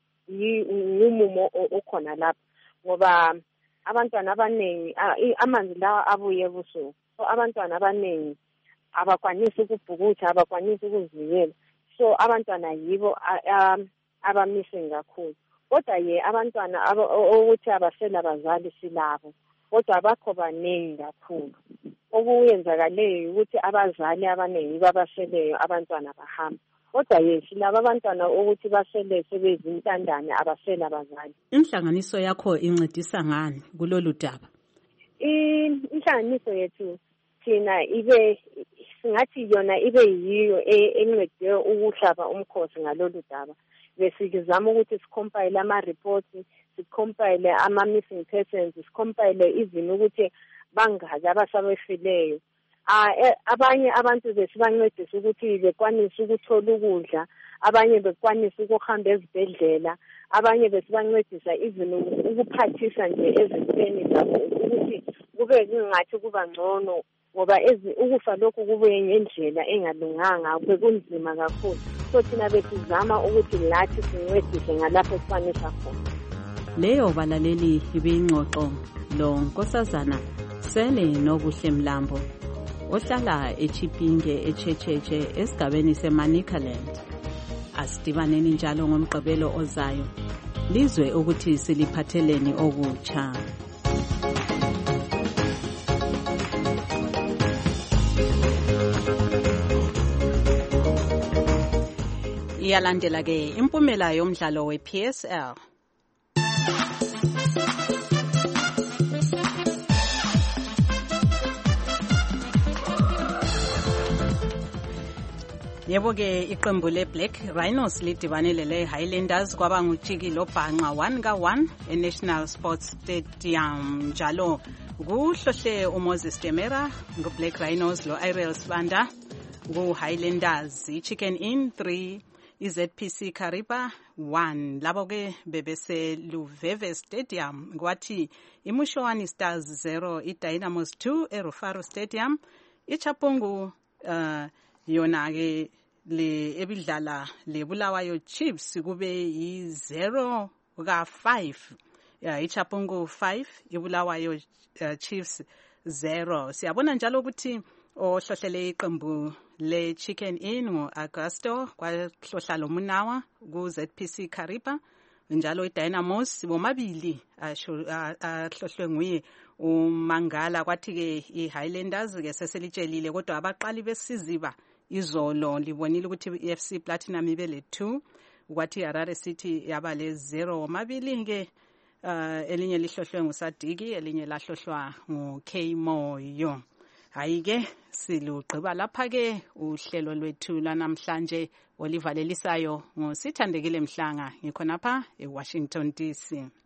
Yumumo okhona lapha ngoba abantwana abanengi amanzi lawa abuye ebusuku. So abantwana abanengi abakwanisi ukubhukutha abakwanisi ukuzivikela. So abantwana yibo abamissing kakhulu. Kodwa ye abantwana ukuthi abasela abazali silabo. Kodwa bakho baningi kakhulu. Okuyenzakaleyo ukuthi abazali abaningi babaseleyo abantwana bahamba. Kodwa ye silabo abantwana ukuthi basele sebezintandane abasela abazali. Inhlanganiso yakho incedisa ngani kulolu daba? Inhlanganiso yethu thina ibe singathi yona ibe yiyo encede ukuhlaba umkhosi ngalolu daba. Besikizama ukuthi sikompile ama reports, sikompile ama missing persons, sikompile even ukuthi bangaki abasabefileyo. Ah abanye abantu besibancedisa ukuthi bekwanisa ukuthola ukudla, abanye bekwanisa ukuhamba ezibhedlela, abanye besibancedisa even ukuphathisa nje ezintweni zabo ukuthi kube kungathi kuba ngcono ngoba ukufa lokhu kubuye ngendlela engalunganga bekunzima kakhulu. So thina besizama ukuthi lathi sincedise ngalapho sifanisa khona. Leyo balaleli ibingxoxo lo Nkosazana Sele Nobuhle Mlambo ohlala eChipinge eChecheche esigabeni seManicaland. Asidibaneni njalo ngomgqibelo ozayo. Lizwe ukuthi siliphatheleni okutsha. Iyalandela ke impumela yomdlalo we-P S L. Yebo ke iqembu le-Black Rhinos lidibanele le-Highlanders kwaba nguJiki Lobhanqa one ka one e-National Sports Stadium njalo kuhlohle uMoses Temera ngu-Black Rhinos lo-Ariel Sibanda ngu-Highlanders i-Chicken Inn three i-Z P C Kariba one labo ke bebese Luveve Stadium kwathi iMushowani Stars zero i-Dynamos two e-Rufaro Stadium iChapungu uh, yona ke le ebidlala le Bulawayo Chiefs kube yi zero ka five ya iChapungu five iBulawayo uh, Chiefs zero. Siyabona njalo ukuthi ohlohlele iqembu le Chicken Inn ngo-Augusto kwahlohla lo Munawa ku-Z P C Kariba, njalo i-Dynamos bomabili ahlohlwe nguye uMangala. Kwathi-ke i-Highlanders-ke seselitshelile, kodwa abaqali besiziba izolo libonile ukuthi i-F C Platinum ibe le two, kwathi i-Harare City yaba le zero womabili-ke. Uh, elinye lihlohlwe nguSadiki, elinye lahlohlwa ngu-K Moyo. Hayi-ke silugqiba lapha-ke uhlelo lwethu lanamhlanje olivalelisayo ngusithandekile Mhlanga, ngikhonapha eWashington D C.